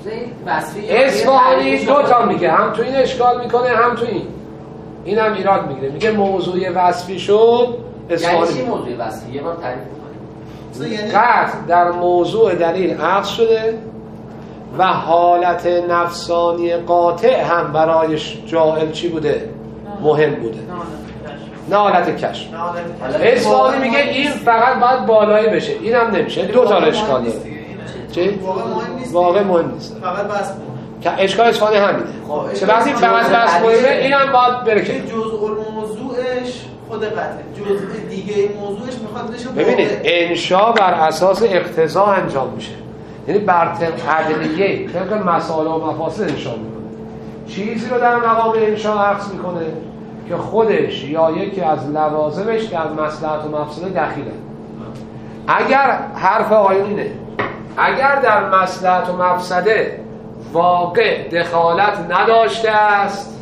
B: اصفهانی دو تا میگه، هم تو این اشکال میکنه هم تو این. اینم ایراد میگیره، میگه موضوع وصفی شد.
E: یعنی چی موضوع وصفی؟ یه بار تعریف کنید.
B: قطع در موضوع دلیل عکس شده و حالت نفسانی قاطع هم برای جاهل چی بوده؟ مهم بوده. نه حالت کشف. اصفهانی میگه این فقط باید بالایی بشه، اینم نمیشه. دو تا اشکال داره. چی؟ واقع مهم نیست.
H: فقط بس
B: که اشکال اصفهانی همینه. خب وقتی فقط بس مهمه اینم باید بره که
H: جزء الموضوعش خود قطعه، جزء دیگه موضوعش میخواد بشه.
B: ببینید انشا بر اساس اقتضا انجام میشه، یعنی بر طبق عدلیه طبق مسائل و مفاسد انشا میکنه. چیزی رو در مقام انشا عکس میکنه که خودش یا یکی از لوازمش در مصلحت و مفسده دخیله. اگر حرف آقایون اینه اگر در مصلحت و مفسده واقع دخالت نداشته است،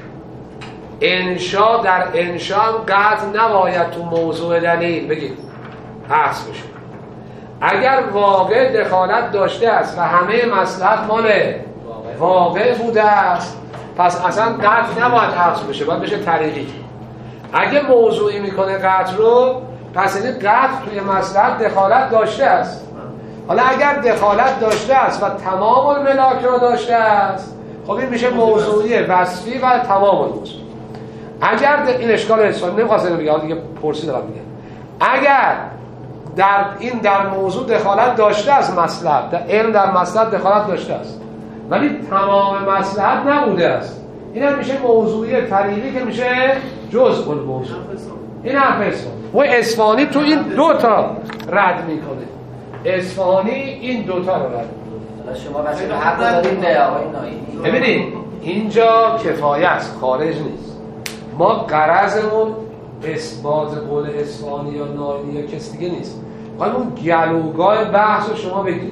B: انشا در انشا قطع نباید تو موضوع دلیل بگید عکس بشه. اگر واقع دخالت داشته است و همه مصلحت مال واقع بوده است، پس اصلا قطع نباید عکس بشه، باید بشه طریقی. اگه موضوعی میکنه قطع رو، پس این قطع توی مصلحت دخالت داشته است. حالا اگر دخالت داشته است و تمام الملاک را داشته است، خب این میشه موضوعی وصفی و تمام الموضوع. اگر این اشکال اصفهانی نمیخواست اینو بگم، دیگه پرسید دارم میگم، اگر در این در موضوع دخالت داشته از مصلحت، در علم در مصلحت دخالت داشته است، ولی تمام مصلحت نبوده است. این هم میشه موضوعی طریقی که میشه جزء الموضوع. این حرف اصفهانی. و اصفهانی تو این دو تا رد میکنه. اصفهانی این دو تا رو رد میکنه.
E: شما واسه حق دادین به آقای نایینی.
B: ببینید اینجا کفایه است، خارج نیست. ما غرضمون اثبات قول اصفهانی یا نایینی یا کس دیگه نیست. باید اون گلوگاه بحث رو شما بگیرید.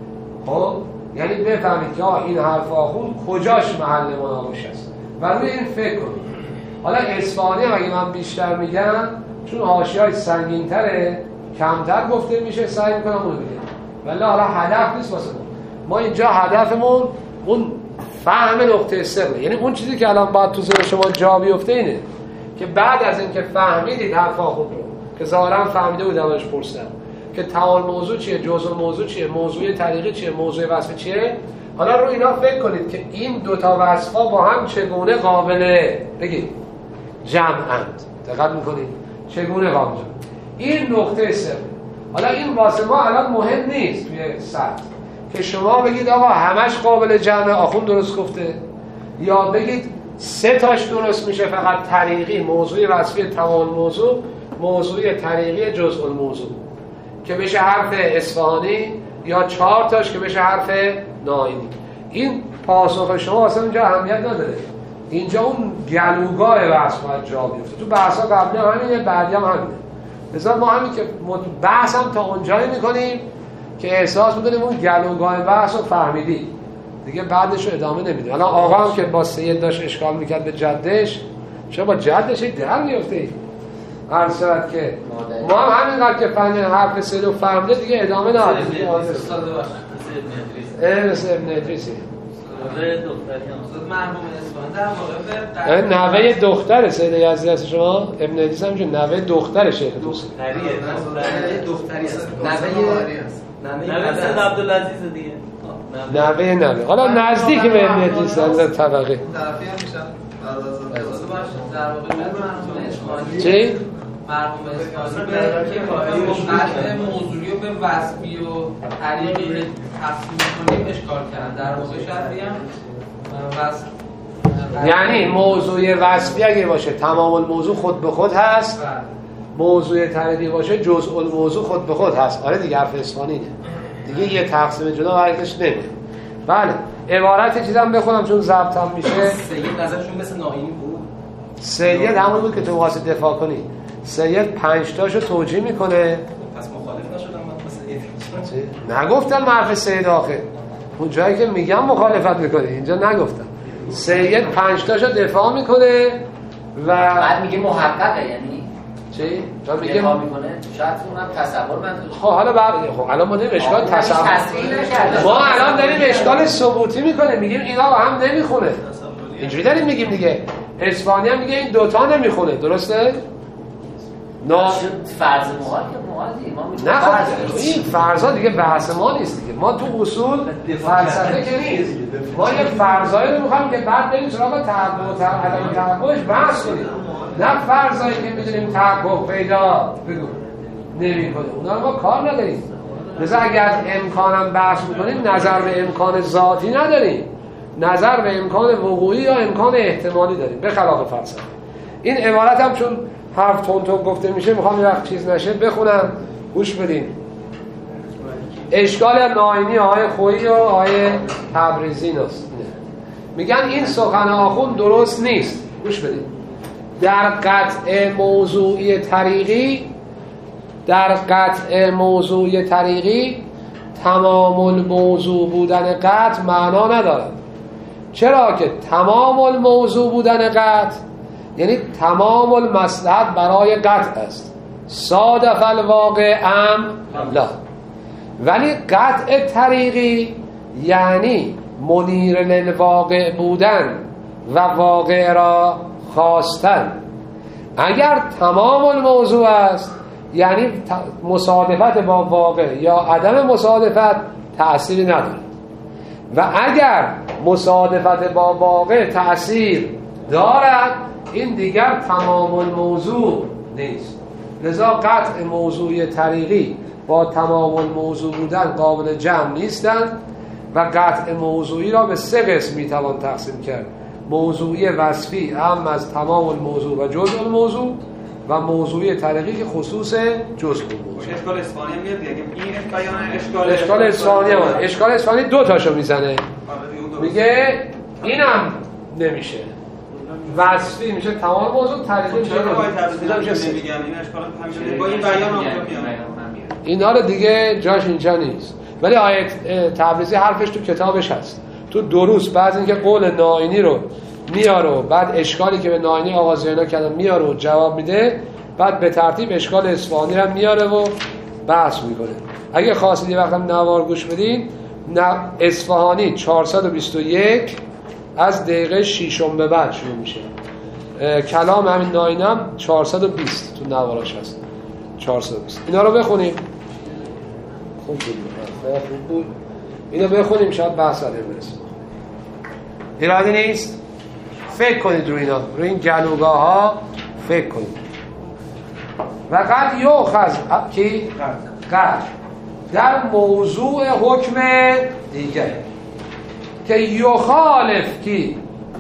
B: خب یعنی بفهمید که این حرف آخوند کجاش محل مناقشه است و روی این فکر کنید. حالا اصفهانی هم اگه من بیشتر میگم چون حاشیه‌های سنگین‌تره کمتر گفته میشه سعی میکنم اونو بگم. ولی حالا هدف نیست واسه ما. ما اینجا هدفمون اون فهم نقطه صفر، یعنی اون چیزی که الان باید تو ذهن شما جا بیفته اینه که بعد از اینکه فهمیدید حرف آخوند رو که ظاهرا فهمیده بودم ازش پرسیدم که تعال موضوع چیه، جزء موضوع چیه، موضوع طریقی چیه، موضوع وصف چیه، حالا رو اینا فکر کنید که این دوتا وصفا با هم چگونه قابله بگید جمعند. دقت میکنید چگونه قابل جمع. این نقطه صفر. حالا این واسه ما الان مهم نیست توی سطح که شما بگید آقا همش قابل جمع آخوند درست گفته، یا بگید سه تاش درست میشه فقط طریقی موضوع وصفی تمام موضوع، موضوع طریقی جزء الموضوع که بشه حرف اصفهانی، یا چهار تاش که بشه حرف نایینی. این پاسخ شما اصلا اینجا اهمیت نداره. اینجا اون گلوگاه بحث باید جا بیفته. تو بحثا قبلی هم همینه، بعدی هم همینه. لذا ما همین که بحث هم تا اونجایی میکنیم که احساس میکنیم اون گلوگاه بحث رو فهمیدیم دیگه، بعدش رو ادامه نمیدیم. الان آقا هم که با سید داشت اشکال میکرد به جدش، چرا با جدش در میفته هر صورت که ما هم همینقدر که فهمید حرف سید رو فهمیده دیگه ادامه ندادیم. مثل ابن ادریسی نوه دختر سید یزدی هست شما؟ ابن ادریس هم چون نوه دختر شیخ توسی
F: نوه دختری هست،
H: نوه سید عبدالعزیز دیگه،
B: نوه نوه حالا نزدیک به ابن ادریس از طبقه چی؟
I: مرحوم اسماعیلی به که قطع موضوعی و به وصفی و طریقی تقسیم کنیم اشکال کردن. در واقع شرطی هم وصف
B: یعنی موضوع وصفی اگه باشه تمام الموضوع خود به خود هست، موضوع طریقی باشه جزء الموضوع خود به خود هست. آره دیگه حرف اصفهانیه دیگه، یه تقسیم جدا ورزش نمیده. بله عبارت چیزم بخونم چون ضبطم میشه.
F: سید نظرشون مثل نایینی بود.
B: سید همون بود که تو واسه دفاع کنی. سید پنج تاشو توجیه میکنه.
F: پس مخالف نشدم من مثل
B: نگفتم حرف سید آخه، اون جایی که میگم مخالفت میکنه، اینجا نگفتم. سید پنج تاشو دفاع میکنه و
E: بعد میگه محققه، یعنی
B: چی؟
E: چون میگه دفاع میکنه شاید اونم تصور منظورش.
B: خب حالا بعد خب الان ما داریم اشکال تصور ما الان داریم اشکال ثبوتی میکنه، میگیم اینا با هم نمیخونه. اینجوری داریم میگیم دیگه. اصفهانی هم میگه این دوتا نمیخونه، درسته؟
E: نه فرض محال که محالی ما میگیم
B: نه خب این فرضا دیگه بحث ما نیست دیگه. ما تو اصول فلسفه که نیست، ما یه فرضایی رو میخوایم که بعد بریم سراغ تحقق و عدم تحققش بحث کنیم، نه فرضایی که میدونیم تحقق پیدا بگو نمیکنه اونا رو ما کار نداریم. لذا اگر امکانم بحث میکنیم نظر به امکان ذاتی نداریم، نظر به امکان وقوعی یا امکان احتمالی داریم به خلاف فلسفه. این عبارت هم چون حرف تون تون گفته میشه میخوام یه وقت چیز نشه بخونم گوش بدین. اشکال ناینی آقای خویی و آقای تبریزی است. میگن این سخن آخوند درست نیست. گوش بدین. در قطع موضوعی طریقی در قطع موضوعی طریقی تمام الموضوع بودن قطع معنا ندارد. چرا که تمام الموضوع بودن قطع یعنی تمام المصلحت برای قطع است. صادف الواقع ام لا. ولی قطع طریقی یعنی منیر للواقع بودن و واقع را خواستن. اگر تمام الموضوع است یعنی مصادفت با واقع یا عدم مصادفت تأثیری نداره، و اگر مصادفت با واقع تأثیر دارد این دیگر تمام الموضوع نیست. لذا قطع موضوع طریقی با تمام الموضوع بودن قابل جمع نیستند و قطع موضوعی را به سه قسم میتوان تقسیم کرد: موضوعی وصفی اهم از تمام الموضوع و جزء الموضوع و موضوعی طریقی که خصوص جزء الموضوع.
C: اشکال اصفهانی میاد دیگه. این بیان اشکال
B: اشکال اصفهانی هم اشکال اصفهانی دو تاشو میزنه، میگه اینم نمیشه وصفی میشه تمام موضوع، طریقی میشه
C: نمیگم این اشکال همینجوری با این بیان اونجا میاد.
B: اینا رو دیگه جاش اینجا نیست، ولی آیت تبریزی حرفش تو کتابش هست. تو دروس بعد اینکه قول ناینی رو میاره و بعد اشکالی که به ناینی آغازینا کردن میاره و جواب میده، بعد به ترتیب اشکال اصفهانی رو میاره و بحث میکنه. اگه خواستید یه وقتم نوار گوش بدین، اصفهانی چهارصد و بیست و یک از دقیقه ششم به بعد شروع میشه. کلام همین ناینی هم چهارصد و بیست تو نواراش هست. چهارصد و بیست. اینا رو بخونیم. خوب بود. خوب بود. اینو بخونیم شاید بحث علیه برسیم. ایرادی نیست؟ فکر کنید روی اینا، روی این گلوگاه ها فکر کنید. و قد یؤخذ کی؟ قد در موضوع حکم دیگر که یخالف کی؟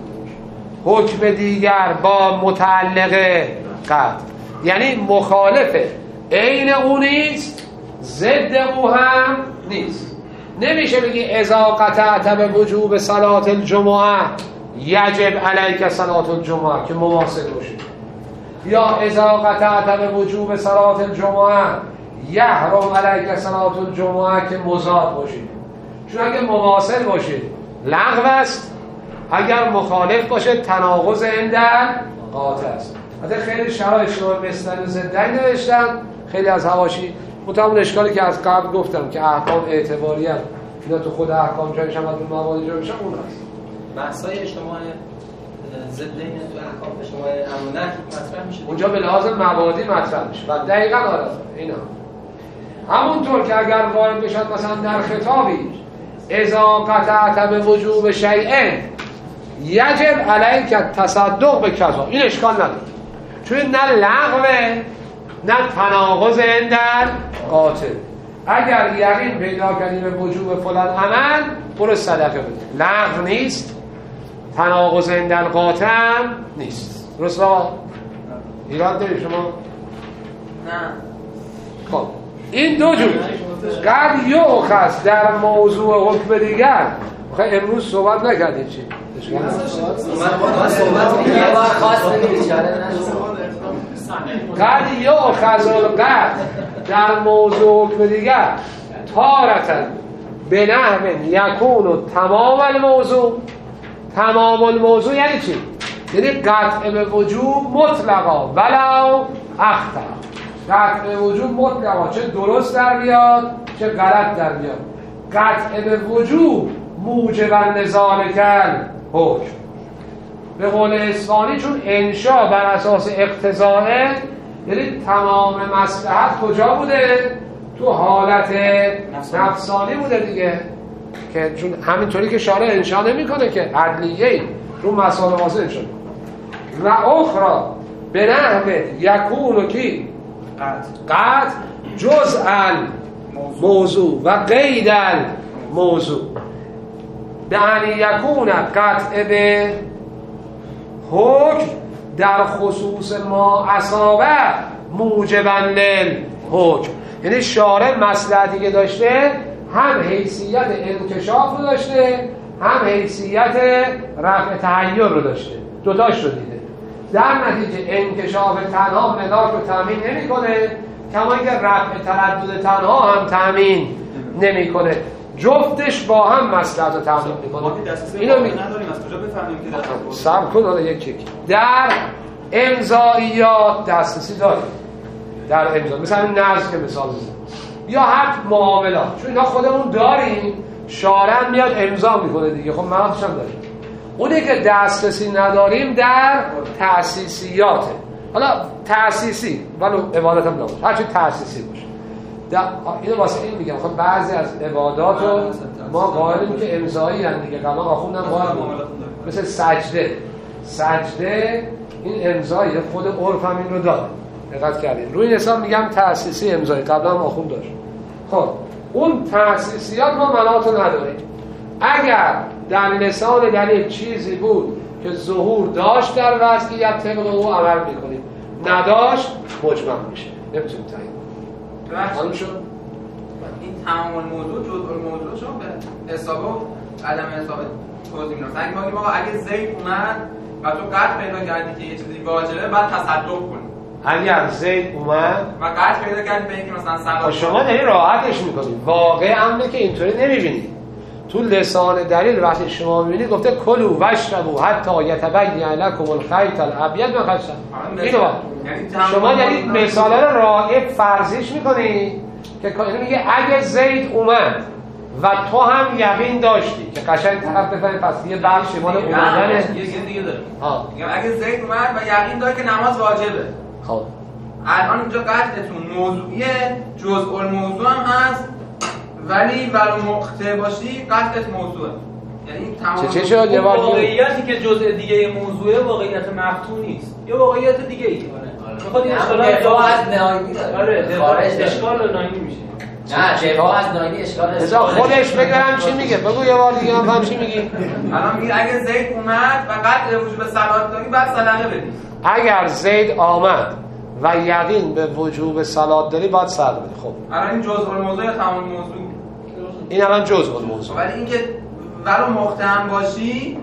B: حکم دیگر با متعلق قد، یعنی مخالفه، عین او نیست، ضد او هم نیست. نمیشه بگی اذا قطعت به وجوب صلاة الجمعه یجب علیک صلاة الجمعه که مواصل باشه، یا اذا قطعت به وجوب صلاة الجمعه یحرم علیک صلاة الجمعه که مضاد باشه. چون اگه مواصل باشه لغو است، اگر مخالف باشه تناقض عند قاطع است. حتی خیلی شرایط شما مثلا زدن نوشتن، خیلی از حواشی متأمل اشکالی که از قبل گفتم که احکام اعتباری هم اینا تو خود احکام جایش هم از اون مواد جایش هم اون هست.
F: بحثای اجتماع ضدین تو احکام اجتماع امانت مطرح میشه،
B: اونجا به لحاظ مبادی مطرح میشه و دقیقاً آره اینا همونطور که اگر وارد بشد مثلا در خطابی اذا قطعت به وجوب شیء یجب علیک تصدق به کذا، این اشکال نداره، چون نه لغوه نه تناقض عند قاطع. اگر یقین پیدا کردی به وجوب فلان عمل برو صدقه بده، لغو نیست، تناقض عند قاطع نیست. درسته؟ ایراد داری شما؟
I: نه.
B: خب این دو جور قد یؤخذ در موضوع حکم دیگر. آخه امروز صحبت نکردید چی؟
F: من صحبت می‌کردم
E: خاص بگید
B: قد یؤخذ القد در موضوع حکم دیگر تارة به نحو یکون تمام الموضوع. تمام الموضوع یعنی چی؟ یعنی قطع به وجوب مطلقا ولو اخطا. قطع به وجوب مطلقا چه درست در بیاد چه غلط در بیاد. قطع به وجوب موجب لذالک الحکم. به قول اصفهانی چون انشا بر اساس اقتضاء، یعنی تمام مصلحت کجا بوده؟ تو حالت نفسانی بوده دیگه، که چون همینطوری که شارع انشا نمیکنه که عدلیه رو مسائل واسه انشا و اخرى به نحو یکون کی قطع جزء موضوع و قید الموضوع به ان یکون قطع به حکم در خصوص ما اصابه موجبا للحکم. یعنی شارع مصلحتی که داشته هم حیثیت انکشاف رو داشته هم حیثیت رفع تحیر رو داشته، دوتاش رو دیده. در نتیجه انکشاف تنها ملاک رو تامین نمی کنه، کما اینکه رفع تردد تنها هم تامین نمی کنه. جفتش با هم مصلحت رو تامین میکنه. اینو می
C: نداریم از کجا بفهمیم که در
B: صبر کن حالا یک یک در امضایات دسترسی داریم. در امضا مثلا نظر که مثال بزنیم یا حق معاملات، چون اینا خودمون داریم، شارع میاد امضا میکنه دیگه، خب مناطش هم داریم. اونه که دسترسی نداریم در تأسیسیاته. حالا تأسیسی ولو عبادت هم نباشه، هرچی تأسیسی باشه. اینو واسه این میگم، خب بعضی از عبادات رو ما قائلیم که امضایی هستن دیگه، قبلا آخوندن قائل مثل سجده. سجده این امضایی خود عرف هم این رو داره. دقت کردید روی این حساب میگم تأسیسی امضایی، قبلا هم آخوند داشت. خب اون تأسیسیات ما مناطو نداریم. اگر در لسان دلیل چیزی بود که ظهور داشت در وضعیت طبق او عمل میکنیم، نداشت مجمع میشه، نمیتونیم تعیین کنیم. معلوم شد؟
I: این تمام الموضوع جزء الموضوع شما به حساب عدم حساب توضیح میدم. اگه ما بگیم آقا اگه زید اومد و تو قطع پیدا کردی که یه چیزی واجبه، بعد تصدق کنی.
B: اگر زید اومد
I: و قطع پیدا کردی به اینکه مثلا صلاح،
B: شما داری راحتش میکنید. واقع امره که اینطوری نمیبینید. تو لسان دلیل وقتی شما میبینید گفته کلوا واشربوا حتی یتبین لکم الخیط الابیض من الخیط الاسود. اینو شما دارید مثالا رو رائع فرضیش میکنید که میگه اگه زید اومد و تو هم یقین داشتی که قشنگ طرف بفهمی پس یه بخشی مال اومدنه.
I: یه چیز دیگه داره. ها اگه زید اومد و یقین داره که نماز واجبه.
B: خب
I: الان اینجا قطعتون موضوعیه، جزء الموضوع هم هست، ولی ولو مقطع باشی قطعت موضوعه. یعنی تمام
B: چه چه شد یه بار
J: واقعیتی که جزء دیگه موضوعه واقعیت مقطوع نیست، یه واقعیت دیگه ای. میخواد این
E: اشکال از نهایی داره.
J: آره خارج اشکال نهایی میشه.
E: نه دفاع از نهایی اشکال است.
B: خودش بگم چی میگه؟ بگو یه بار دیگه من فهم چی میگی؟
I: الان میگه اگه زید اومد و قطع وجوب صلات داری بعد صدقه بدی.
B: اگر زید آمد و یقین به وجوب صلات داری باید صدقه بدی. خب
I: الان این جزء الموضوع یا تمام موضوع؟
B: این الان جزء الموضوع.
I: ولی اینکه ولو مقطع هم باشی،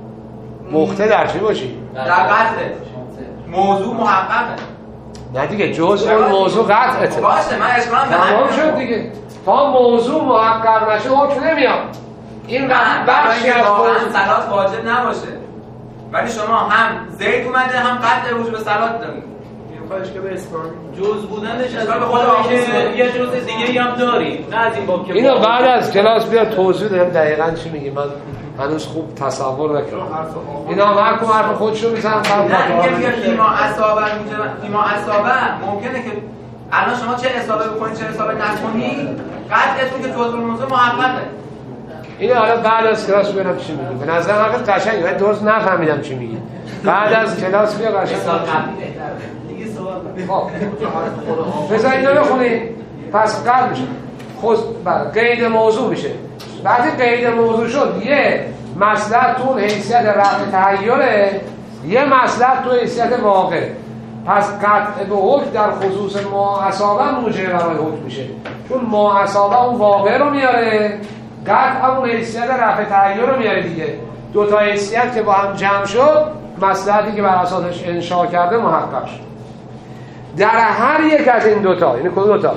B: مقطع در چی باشی؟
I: در قطعه موضوع محققه.
B: نه دیگه جزء الموضوع قطعته.
I: باشه من اشکالم
B: تمام شد دیگه. تا موضوع محقق نشه حکم نمیاد. این بخشی از
I: واقعا صلات واجب نباشه، ولی شما هم زید اومده هم قطع وجوب صلات دارید.
J: میخوایش که به اسلام جز بودنش از خدا که یه جز دیگه هم داریم، نه از این باب که
B: اینو بعد از کلاس بیا توضیح بدم دقیقاً چی میگی. من هنوز خوب تصور نکردم. اینا هر کدوم حرف خودشو میزنن.
I: نه میگه میگه ایما اصابه میگه ایما اصابه ممکنه که الان شما چه اصابه بکنید چه اصابه نکنید، قطعتون که جزء الموضوع محققه.
B: اینو حالا بعد از کلاس ببینم چی میگی. به نظر من قشنگه، ولی درست نفهمیدم چی میگی. بعد از کلاس بیا قشنگ دیگه سوال خب بذار اینو بخونید. پس قبل میشه خود بر قید موضوع میشه. وقتی قید موضوع شد یه مصلحت تو حیثیت رفع تحیره، یه مصلحت تو حیثیت واقع. پس قطع به حکم در خصوص ما اصابه موجب برای حکم میشه، چون ما اصابه اون واقع رو میاره، قطع همون حیثیت رفع تحیر رو میاره دیگه. دو تا حیثیت که با هم جمع شد، مصلحتی که بر اساسش انشاء کرده محقق شد. در هر یک از این دوتا، یعنی کدوم دوتا؟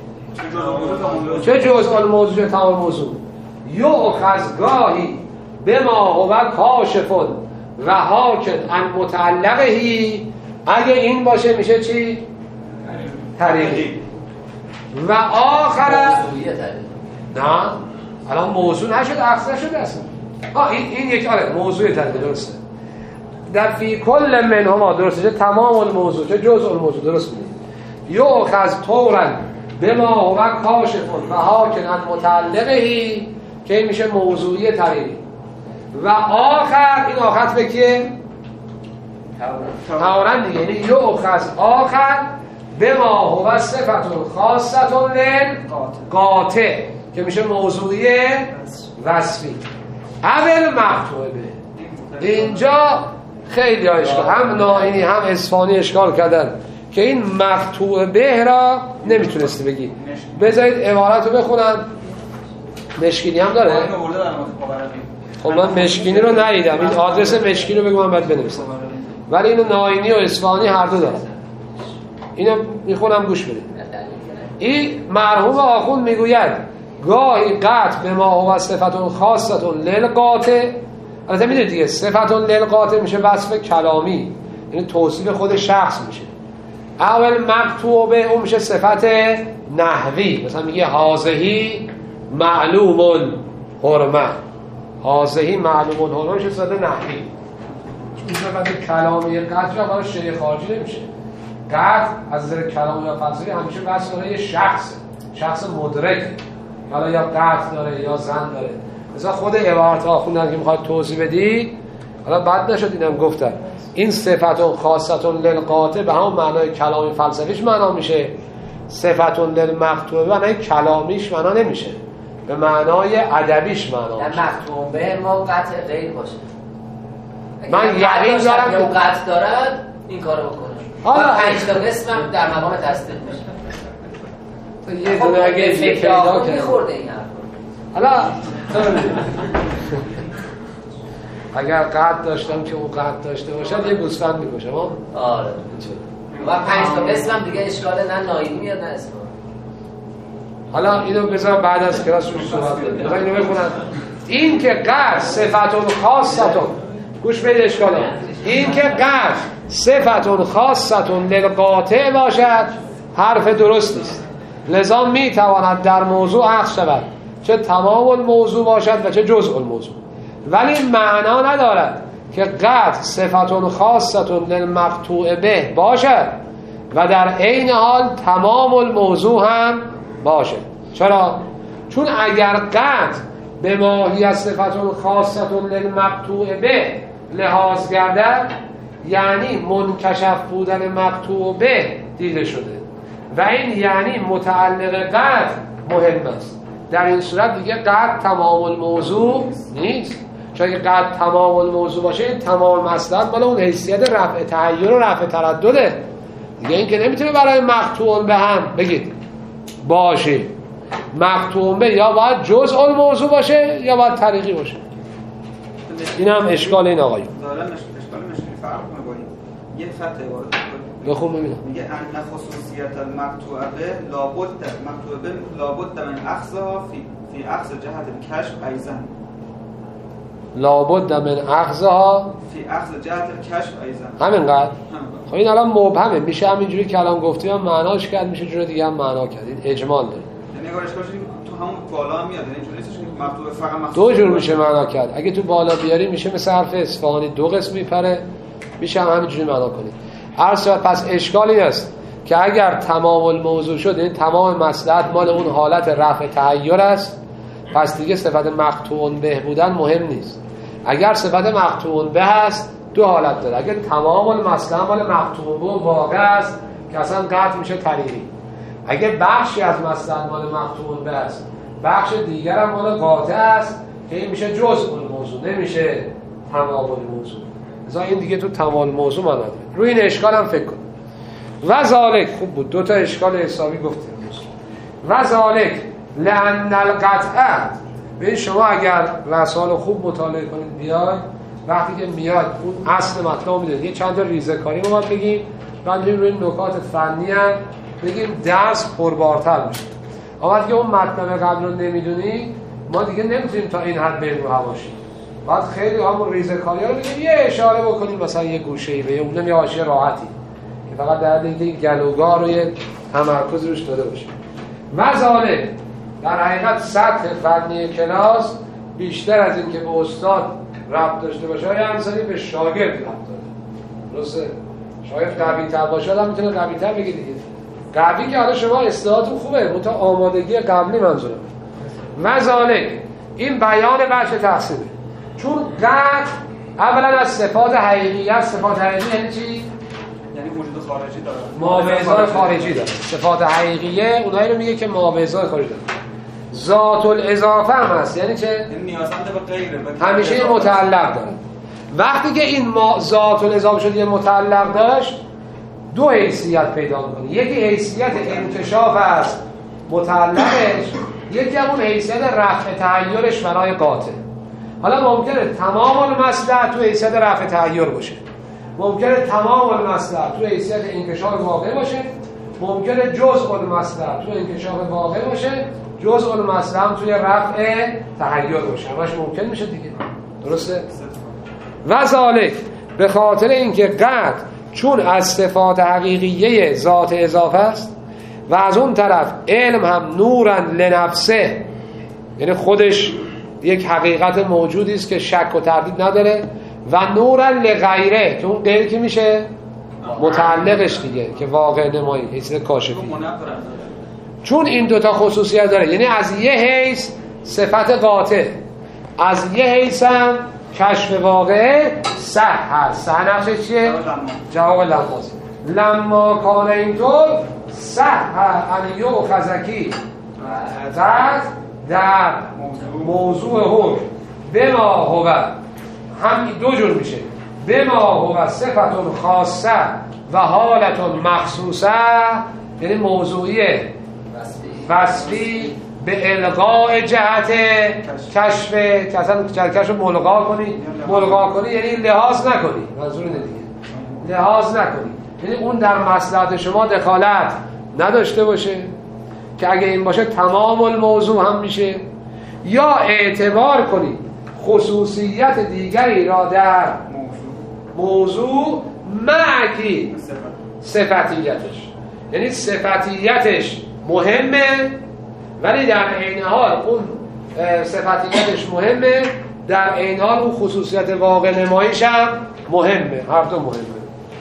B: چه جزء الموضوع چه تمام موضوع؟ یؤخذ گاهی بما هو کاشف و حاکم عن متعلقهی. اگه این باشه میشه چی؟ طریقی. و آخر نه الان موضوع نشد، عکس نشد اصلا. آه این, این یک آره موضوع طریقی درسته. در فی کل منهما درسته، چه تمام الموضوع چه جزء الموضوع درست میگه. یؤخذ طورا بما هو کاشف و حاکم عن متعلقهی که میشه موضوعی طریقی. و آخر این آخر به کیه؟ طورا دیگه، یعنی یؤخذ آخر بما هو صفت خاصه للقاطع که میشه موضوعی وصفی. اول مقطوع به اینجا خیلی ها اشکال، هم نائینی هم اصفهانی اشکال کردن که این مقطوع به را نمیتونستی بگی. بذارید عبارت رو بخونم. مشکینی هم داره؟ خب من مشکینی رو ندیدم، این آدرس مشکینی رو بگو من باید بنویسم، ولی اینو نائینی و اصفهانی هر دو دارن. اینو میخونم گوش بدید. این مرحوم آخوند میگوید گاهی قطع به ما هو صفت خاصه للقاطع. البته میدونید دیگه صفت للقاطع میشه وصف کلامی، یعنی توصیف خود شخص میشه. اول مقطوع به اون میشه صفت نحوی، مثلا میگه هازهی معلوم الحرمه، هازهی معلوم الحرمه میشه صفت نحوی. این صفت کلامی قطع برای شیء خارجی نمیشه. قطع از نظر کلامی یا فلسفی همیشه وصف برای شخص، شخص مدرک، حالا یا قطع داره یا زن داره. مثلا خود عبارت ها خوندن که میخواد توضیح بدی، حالا بد نشد اینم گفتن این صفت خاصه للقاطع به همون معنای کلامی فلسفیش معنا میشه، صفتون للمقطوع به معنای کلامیش معنا نمیشه، به معنای ادبیش معنا
E: میشه. در مقطوع به ما قطع غیر باشه.
B: من یقین دارم
E: که قطع دارد این کارو بکنه. حالا پنج تا قسمم در مقام تصدیق میشه.
B: یه دونه اگه یه پیدا کنه
E: خورده این حرف.
B: حالا اگر قطع داشتم که اون قطع داشته باشد یه گوسفند میکشم.
E: آره. و پنج تا قسمم دیگه اشکال نه نایمی میاد نه اسم.
B: حالا اینو بذار بعد از کلاس روش صحبت کنیم. بذار اینو بخونم. این که قطع صفتون خاصتون، گوش بدید اشکاله، این که قطع صفتون خاصتون للقاطع باشد حرف درست نیست، لذا میتواند در موضوع اخذ شود، چه تمام الموضوع باشد و چه جزء الموضوع، ولی معنا ندارد که قطع صفتون خاصتون للمقطوع به باشد و در عین حال تمام الموضوع هم باشد. چرا؟ چون اگر قطع به ماهیت صفتون خاصتون للمقطوع به لحاظ گردد، یعنی منکشف بودن مقطوع به دیده شده و این یعنی متعلق قطع مهم است. در این صورت دیگه قطع تمام الموضوع نیست، چون اگه قطع تمام الموضوع باشه این تمام مصلحت مال اون حیثیت رفع تحیر و رفع تردده دیگه. این که نمیتونه برای مقطوع به هم بگید باشه. مقطوع به یا باید جزء الموضوع باشه یا باید طریقی باشه. این هم اشکال این آقایون.
C: ظاهرا اشکال مشکلی فرق کنه با این. یه خط عبارت
B: بخون ببینم.
C: میگه ان خصوصیت المقطوع به لابد مقطوع به لابد من اخذها فی فی اخذ جهت الکشف ایضا.
B: لابد من اخذها
C: فی اخذ جهت الکشف ایضا.
B: همینقدر. خب این الان مبهمه، میشه همینجوری که الان گفتیم هم معناش کرد، میشه جور دیگه هم معنا کرد. این اجمال داره.
C: یعنی اگه اشکالش تو همون بالا هم میاد، یعنی اینجوری نیستش که مقطوع فقط مقطوع
B: دو جور میشه معنا کرد. اگه تو بالا بیاری میشه مثل حرف اصفهانی دو قسم میپره، میشه هم همینجوری معنا کنی. هر صورت پس اشکالی است که اگر تمام الموضوع شد، این تمام مصلحت مال اون حالت رفع تحیر است، پس دیگه صفت مقطوع به بودن مهم نیست. اگر صفت مقطوع به هست دو حالت داره. اگر تمام المصلحت مال مقطوع به واقع است که اصلا قطع میشه طریقی. اگر بخشی از مصلحت مال مقطوع به است، بخش دیگر هم مال قاطع است که این میشه جزء الموضوع، نمیشه تمام الموضوع. مثلا این دیگه تو تمام موضوع معنا داره. روی این اشکال هم فکر کن. و ذالک خوب بود، دو تا اشکال حسابی گفتیم. و ذالک لأن القطع، ببین شما اگر رسال خوب مطالعه کنید بیاید، وقتی که میاد اون اصل مطلب میده، یه چند تا ریزه‌کاری ما باید بگیم، بعد روی نکات فنی هم بگیم، درس پربارتر میشه. اما اگه اون مطلب قبل رو نمیدونی، ما دیگه نمیتونیم تا این حد بریم رو هواشی. بعد خیلی همون ریزه‌کاری رو میگیم، یه اشاره بکنیم مثلا یه گوشه‌ای به اون یه حاشیه راحتی که فقط در اینکه این گلوگاه رو یه تمرکز روش داده باشه. مزاله در حقیقت سطح فنی کلاس بیشتر از این که به استاد ربط داشته باشه، یا انسانی به شاگرد ربط داره. درسته؟ شاگرد قوی تر باشه آدم میتونه قوی تر بگه دیگه. قوی که حالا شما استعدادتون خوبه، منتها آمادگی قبلی منظورم. مزاله این بیان بخش تحصیله. چون قطع اولا از صفات حقیقیه، صفات حقیقی یعنی چی؟
C: یعنی وجود خارجی داره،
B: ماویزای خارجی داره. صفات حقیقیه اونایی رو میگه که ماویزای خارجی داره. ذات الاضافه هم هست، یعنی چه؟
C: یعنی نیازمند به غیره،
B: همیشه متعلق داره. وقتی که این ما ذات الاضافه شد یه متعلق داشت، دو حیثیت پیدا می‌کنه. یکی حیثیت انکشاف از متعلقش، یکی همون حیثیت رفع تحیرش برای قاطع. حالا ممکنه تمام المصلحت تو حیثیت رفع تحیر باشه، ممکنه تمام المصلحت تو حیثیت انکشاف واقع باشه، ممکنه جزء المصلحت تو انکشاف واقع باشه، جزء المصلحت توی رفع تحیر باشه. همش ممکن میشه دیگه. درسته؟ و ذالک به خاطر اینکه قطع چون از صفات حقیقیه ذات اضافه است و از اون طرف علم هم نورن لنفسه، یعنی خودش یک حقیقت موجودی است که شک و تردید نداره، و نورن لغیره که اون غیر که میشه متعلقش دیگه که واقع نمایی حیثیت کاشفی. چون این دوتا خصوصیت داره، یعنی از یه حیث صفت قاطع، از یه حیث هم کشف واقع صح هست. صح نفسه چیه؟ جواب لماست. لما کان اینطور صح ان یؤخذکی قطع در موضوع حکم بما هو، هم دو جور میشه، بما هو صفت خاصه و حالت مخصوصه، یعنی موضوعیه وصفی به الغاء جهت کشف، که اصلا کشف رو ملغا کنی، ملغا کنی یعنی لحاظ نکنی، منظور اینه دیگه، لحاظ نکنی، یعنی اون در مصلحت شما دخالت نداشته باشه که اگه این باشه تمام الموضوع هم میشه، یا اعتبار کنی خصوصیت دیگری را در موضوع معکی صفتیتش، یعنی صفتیتش مهمه ولی در عین حال اون صفتیتش مهمه، در عین حال اون خصوصیت واقع نماییش هم مهمه، هر دو مهمه.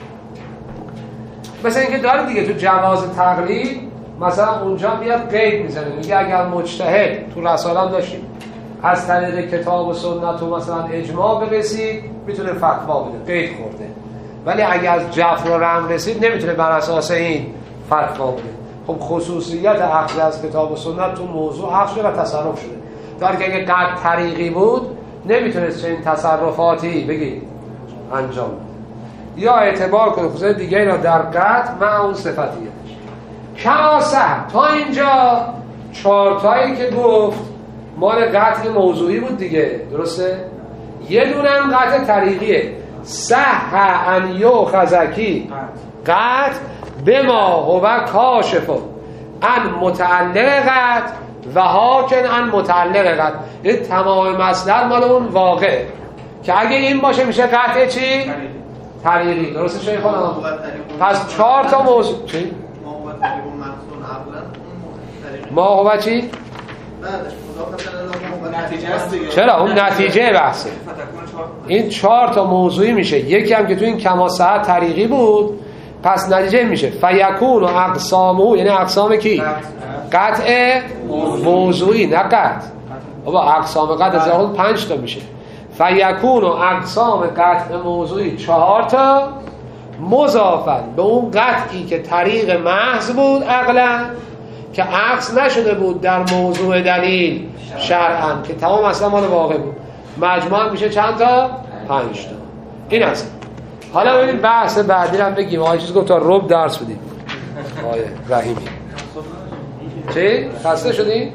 B: مثلا اینکه داره دیگه تو جواز تقلید، مثلا اونجا میاد قید میزنه، میگه اگر مجتهد، تو رساله هم داشتیم، از طریق کتاب و سنت و مثلا اجماع برسید میتونه فتوا بده، قید خورده، ولی اگر از جفر و رم رسید نمیتونه بر اساس این فتوا بده. خب خصوصیت اخذ از کتاب و سنت تو موضوع اخذ شده و تصرف شده، در که اگه قطع طریقی بود نمیتونست این تصرفاتی بگید انجام بده، یا اعتبار کنه خصوصیت دیگری را در قطع مع اون صفتیتش. کما صح، تا اینجا چهارتایی که گفت مال قطع موضوعی بود دیگه، درسته؟ یه دونه هم قطع طریقیه، صح ان یؤخذکی قطع بما هو کاشف ان متعلق قطع و حاکن ان متعلق قطع، این تمام مصدر مال اون واقع که اگه این باشه میشه قطع چی؟ طریقی، درسته شیخ خانم؟ پس چهار تا موضوع چی؟ ما هو چی؟ چرا؟ اون نتیجه بحثه. این چهار تا موضوعی میشه، یکی هم که تو این کما صح طریقی بود، پس نتیجه میشه فیکون و اقسامو، یعنی اقسام کی؟ قطع موضوعی، نه قطع بابا، اقسام قطع از اون پنج تا میشه، فیکون و اقسام قطع موضوعی چهار تا، مضافن به اون قطعی که طریق محض بود عقلا، که عکس نشده بود در موضوع دلیل شرعاً، که تمام اصلا مال واقع بود، مجموعاً میشه چند تا؟ پنج تا. این است. حالا ببینیم بحث بعدی رو بگیم. آقای چیز گفت تا رب درس بدیم. آقای رحیمی چی؟ خسته شدی؟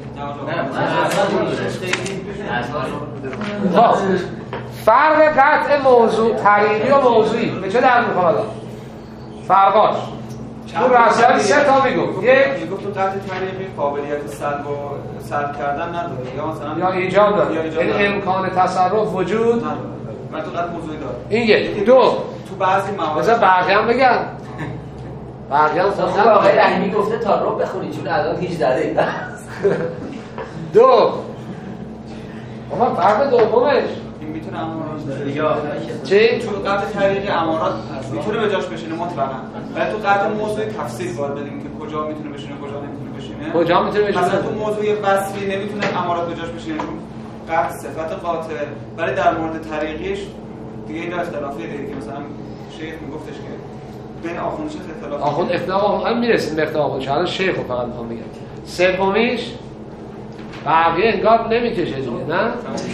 B: خب فرق قطع موضوع طریقی و موضوعی به چه درد میخواد؟ فرقاش تو رسال سه تا میگفت. یک
C: میگفت تو قطع طریقی قابلیت سلب و سلب کردن نداره، یا مثلا
B: یا ایجاب داره، یعنی امکان تصرف وجود نداره.
C: من تو قطع موضوعی داره.
B: این یک. دو
C: تو بعضی موارد
B: مثلا بقیه هم بگن، بقیه هم
E: خوب آقای رحیمی گفته تا رو بخونی چون الان هجده دقیقه
B: دو اما فرق دومش
C: این میتونه امارات
B: چی؟
C: تو قطع طریقی امارات میتونه به جاش بشینه مطلقاً، ولی تو قطع موضوعی تفصیل باید بدیم که کجا میتونه بشینه کجا نمیتونه بشینه.
B: کجا میتونه بشینه؟
C: مثلا تو موضوع وصلی نمیتونه امارات به جاش بشینه چون قطع صفت قاطع، ولی در مورد طریقیش دیگه این اختلافی دیگه که مثلا شیخ میگفتش که بین آخوندش اختلاف
B: آخوند اختلاف آخوند میرسیم به اختلاف آخوندش، حالا شیخ رو فقط میخوام بگم. سومیش بقیه انگار نمیکشه دیگه، نه؟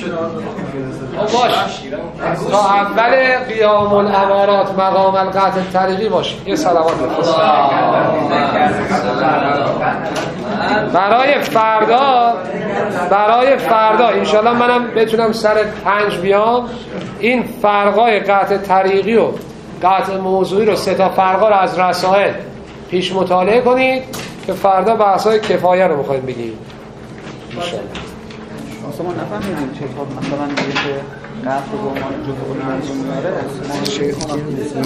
B: باش تا اول قیام الامارات مقام القطع طریقی باش. یه سلامات بفرست برای فردا. برای فردا انشالله منم بتونم سر پنج بیام این فرقای قطع طریقی و قطع موضوعی رو، سه تا فرقا رو از رسائل پیش مطالعه کنید که فردا بحث‌های کفایه رو می‌خوایم بگیم انشالله.
K: ما نفهمیدیم چطور مثلا میگه که قطع به عنوان جزء المنظوم داره.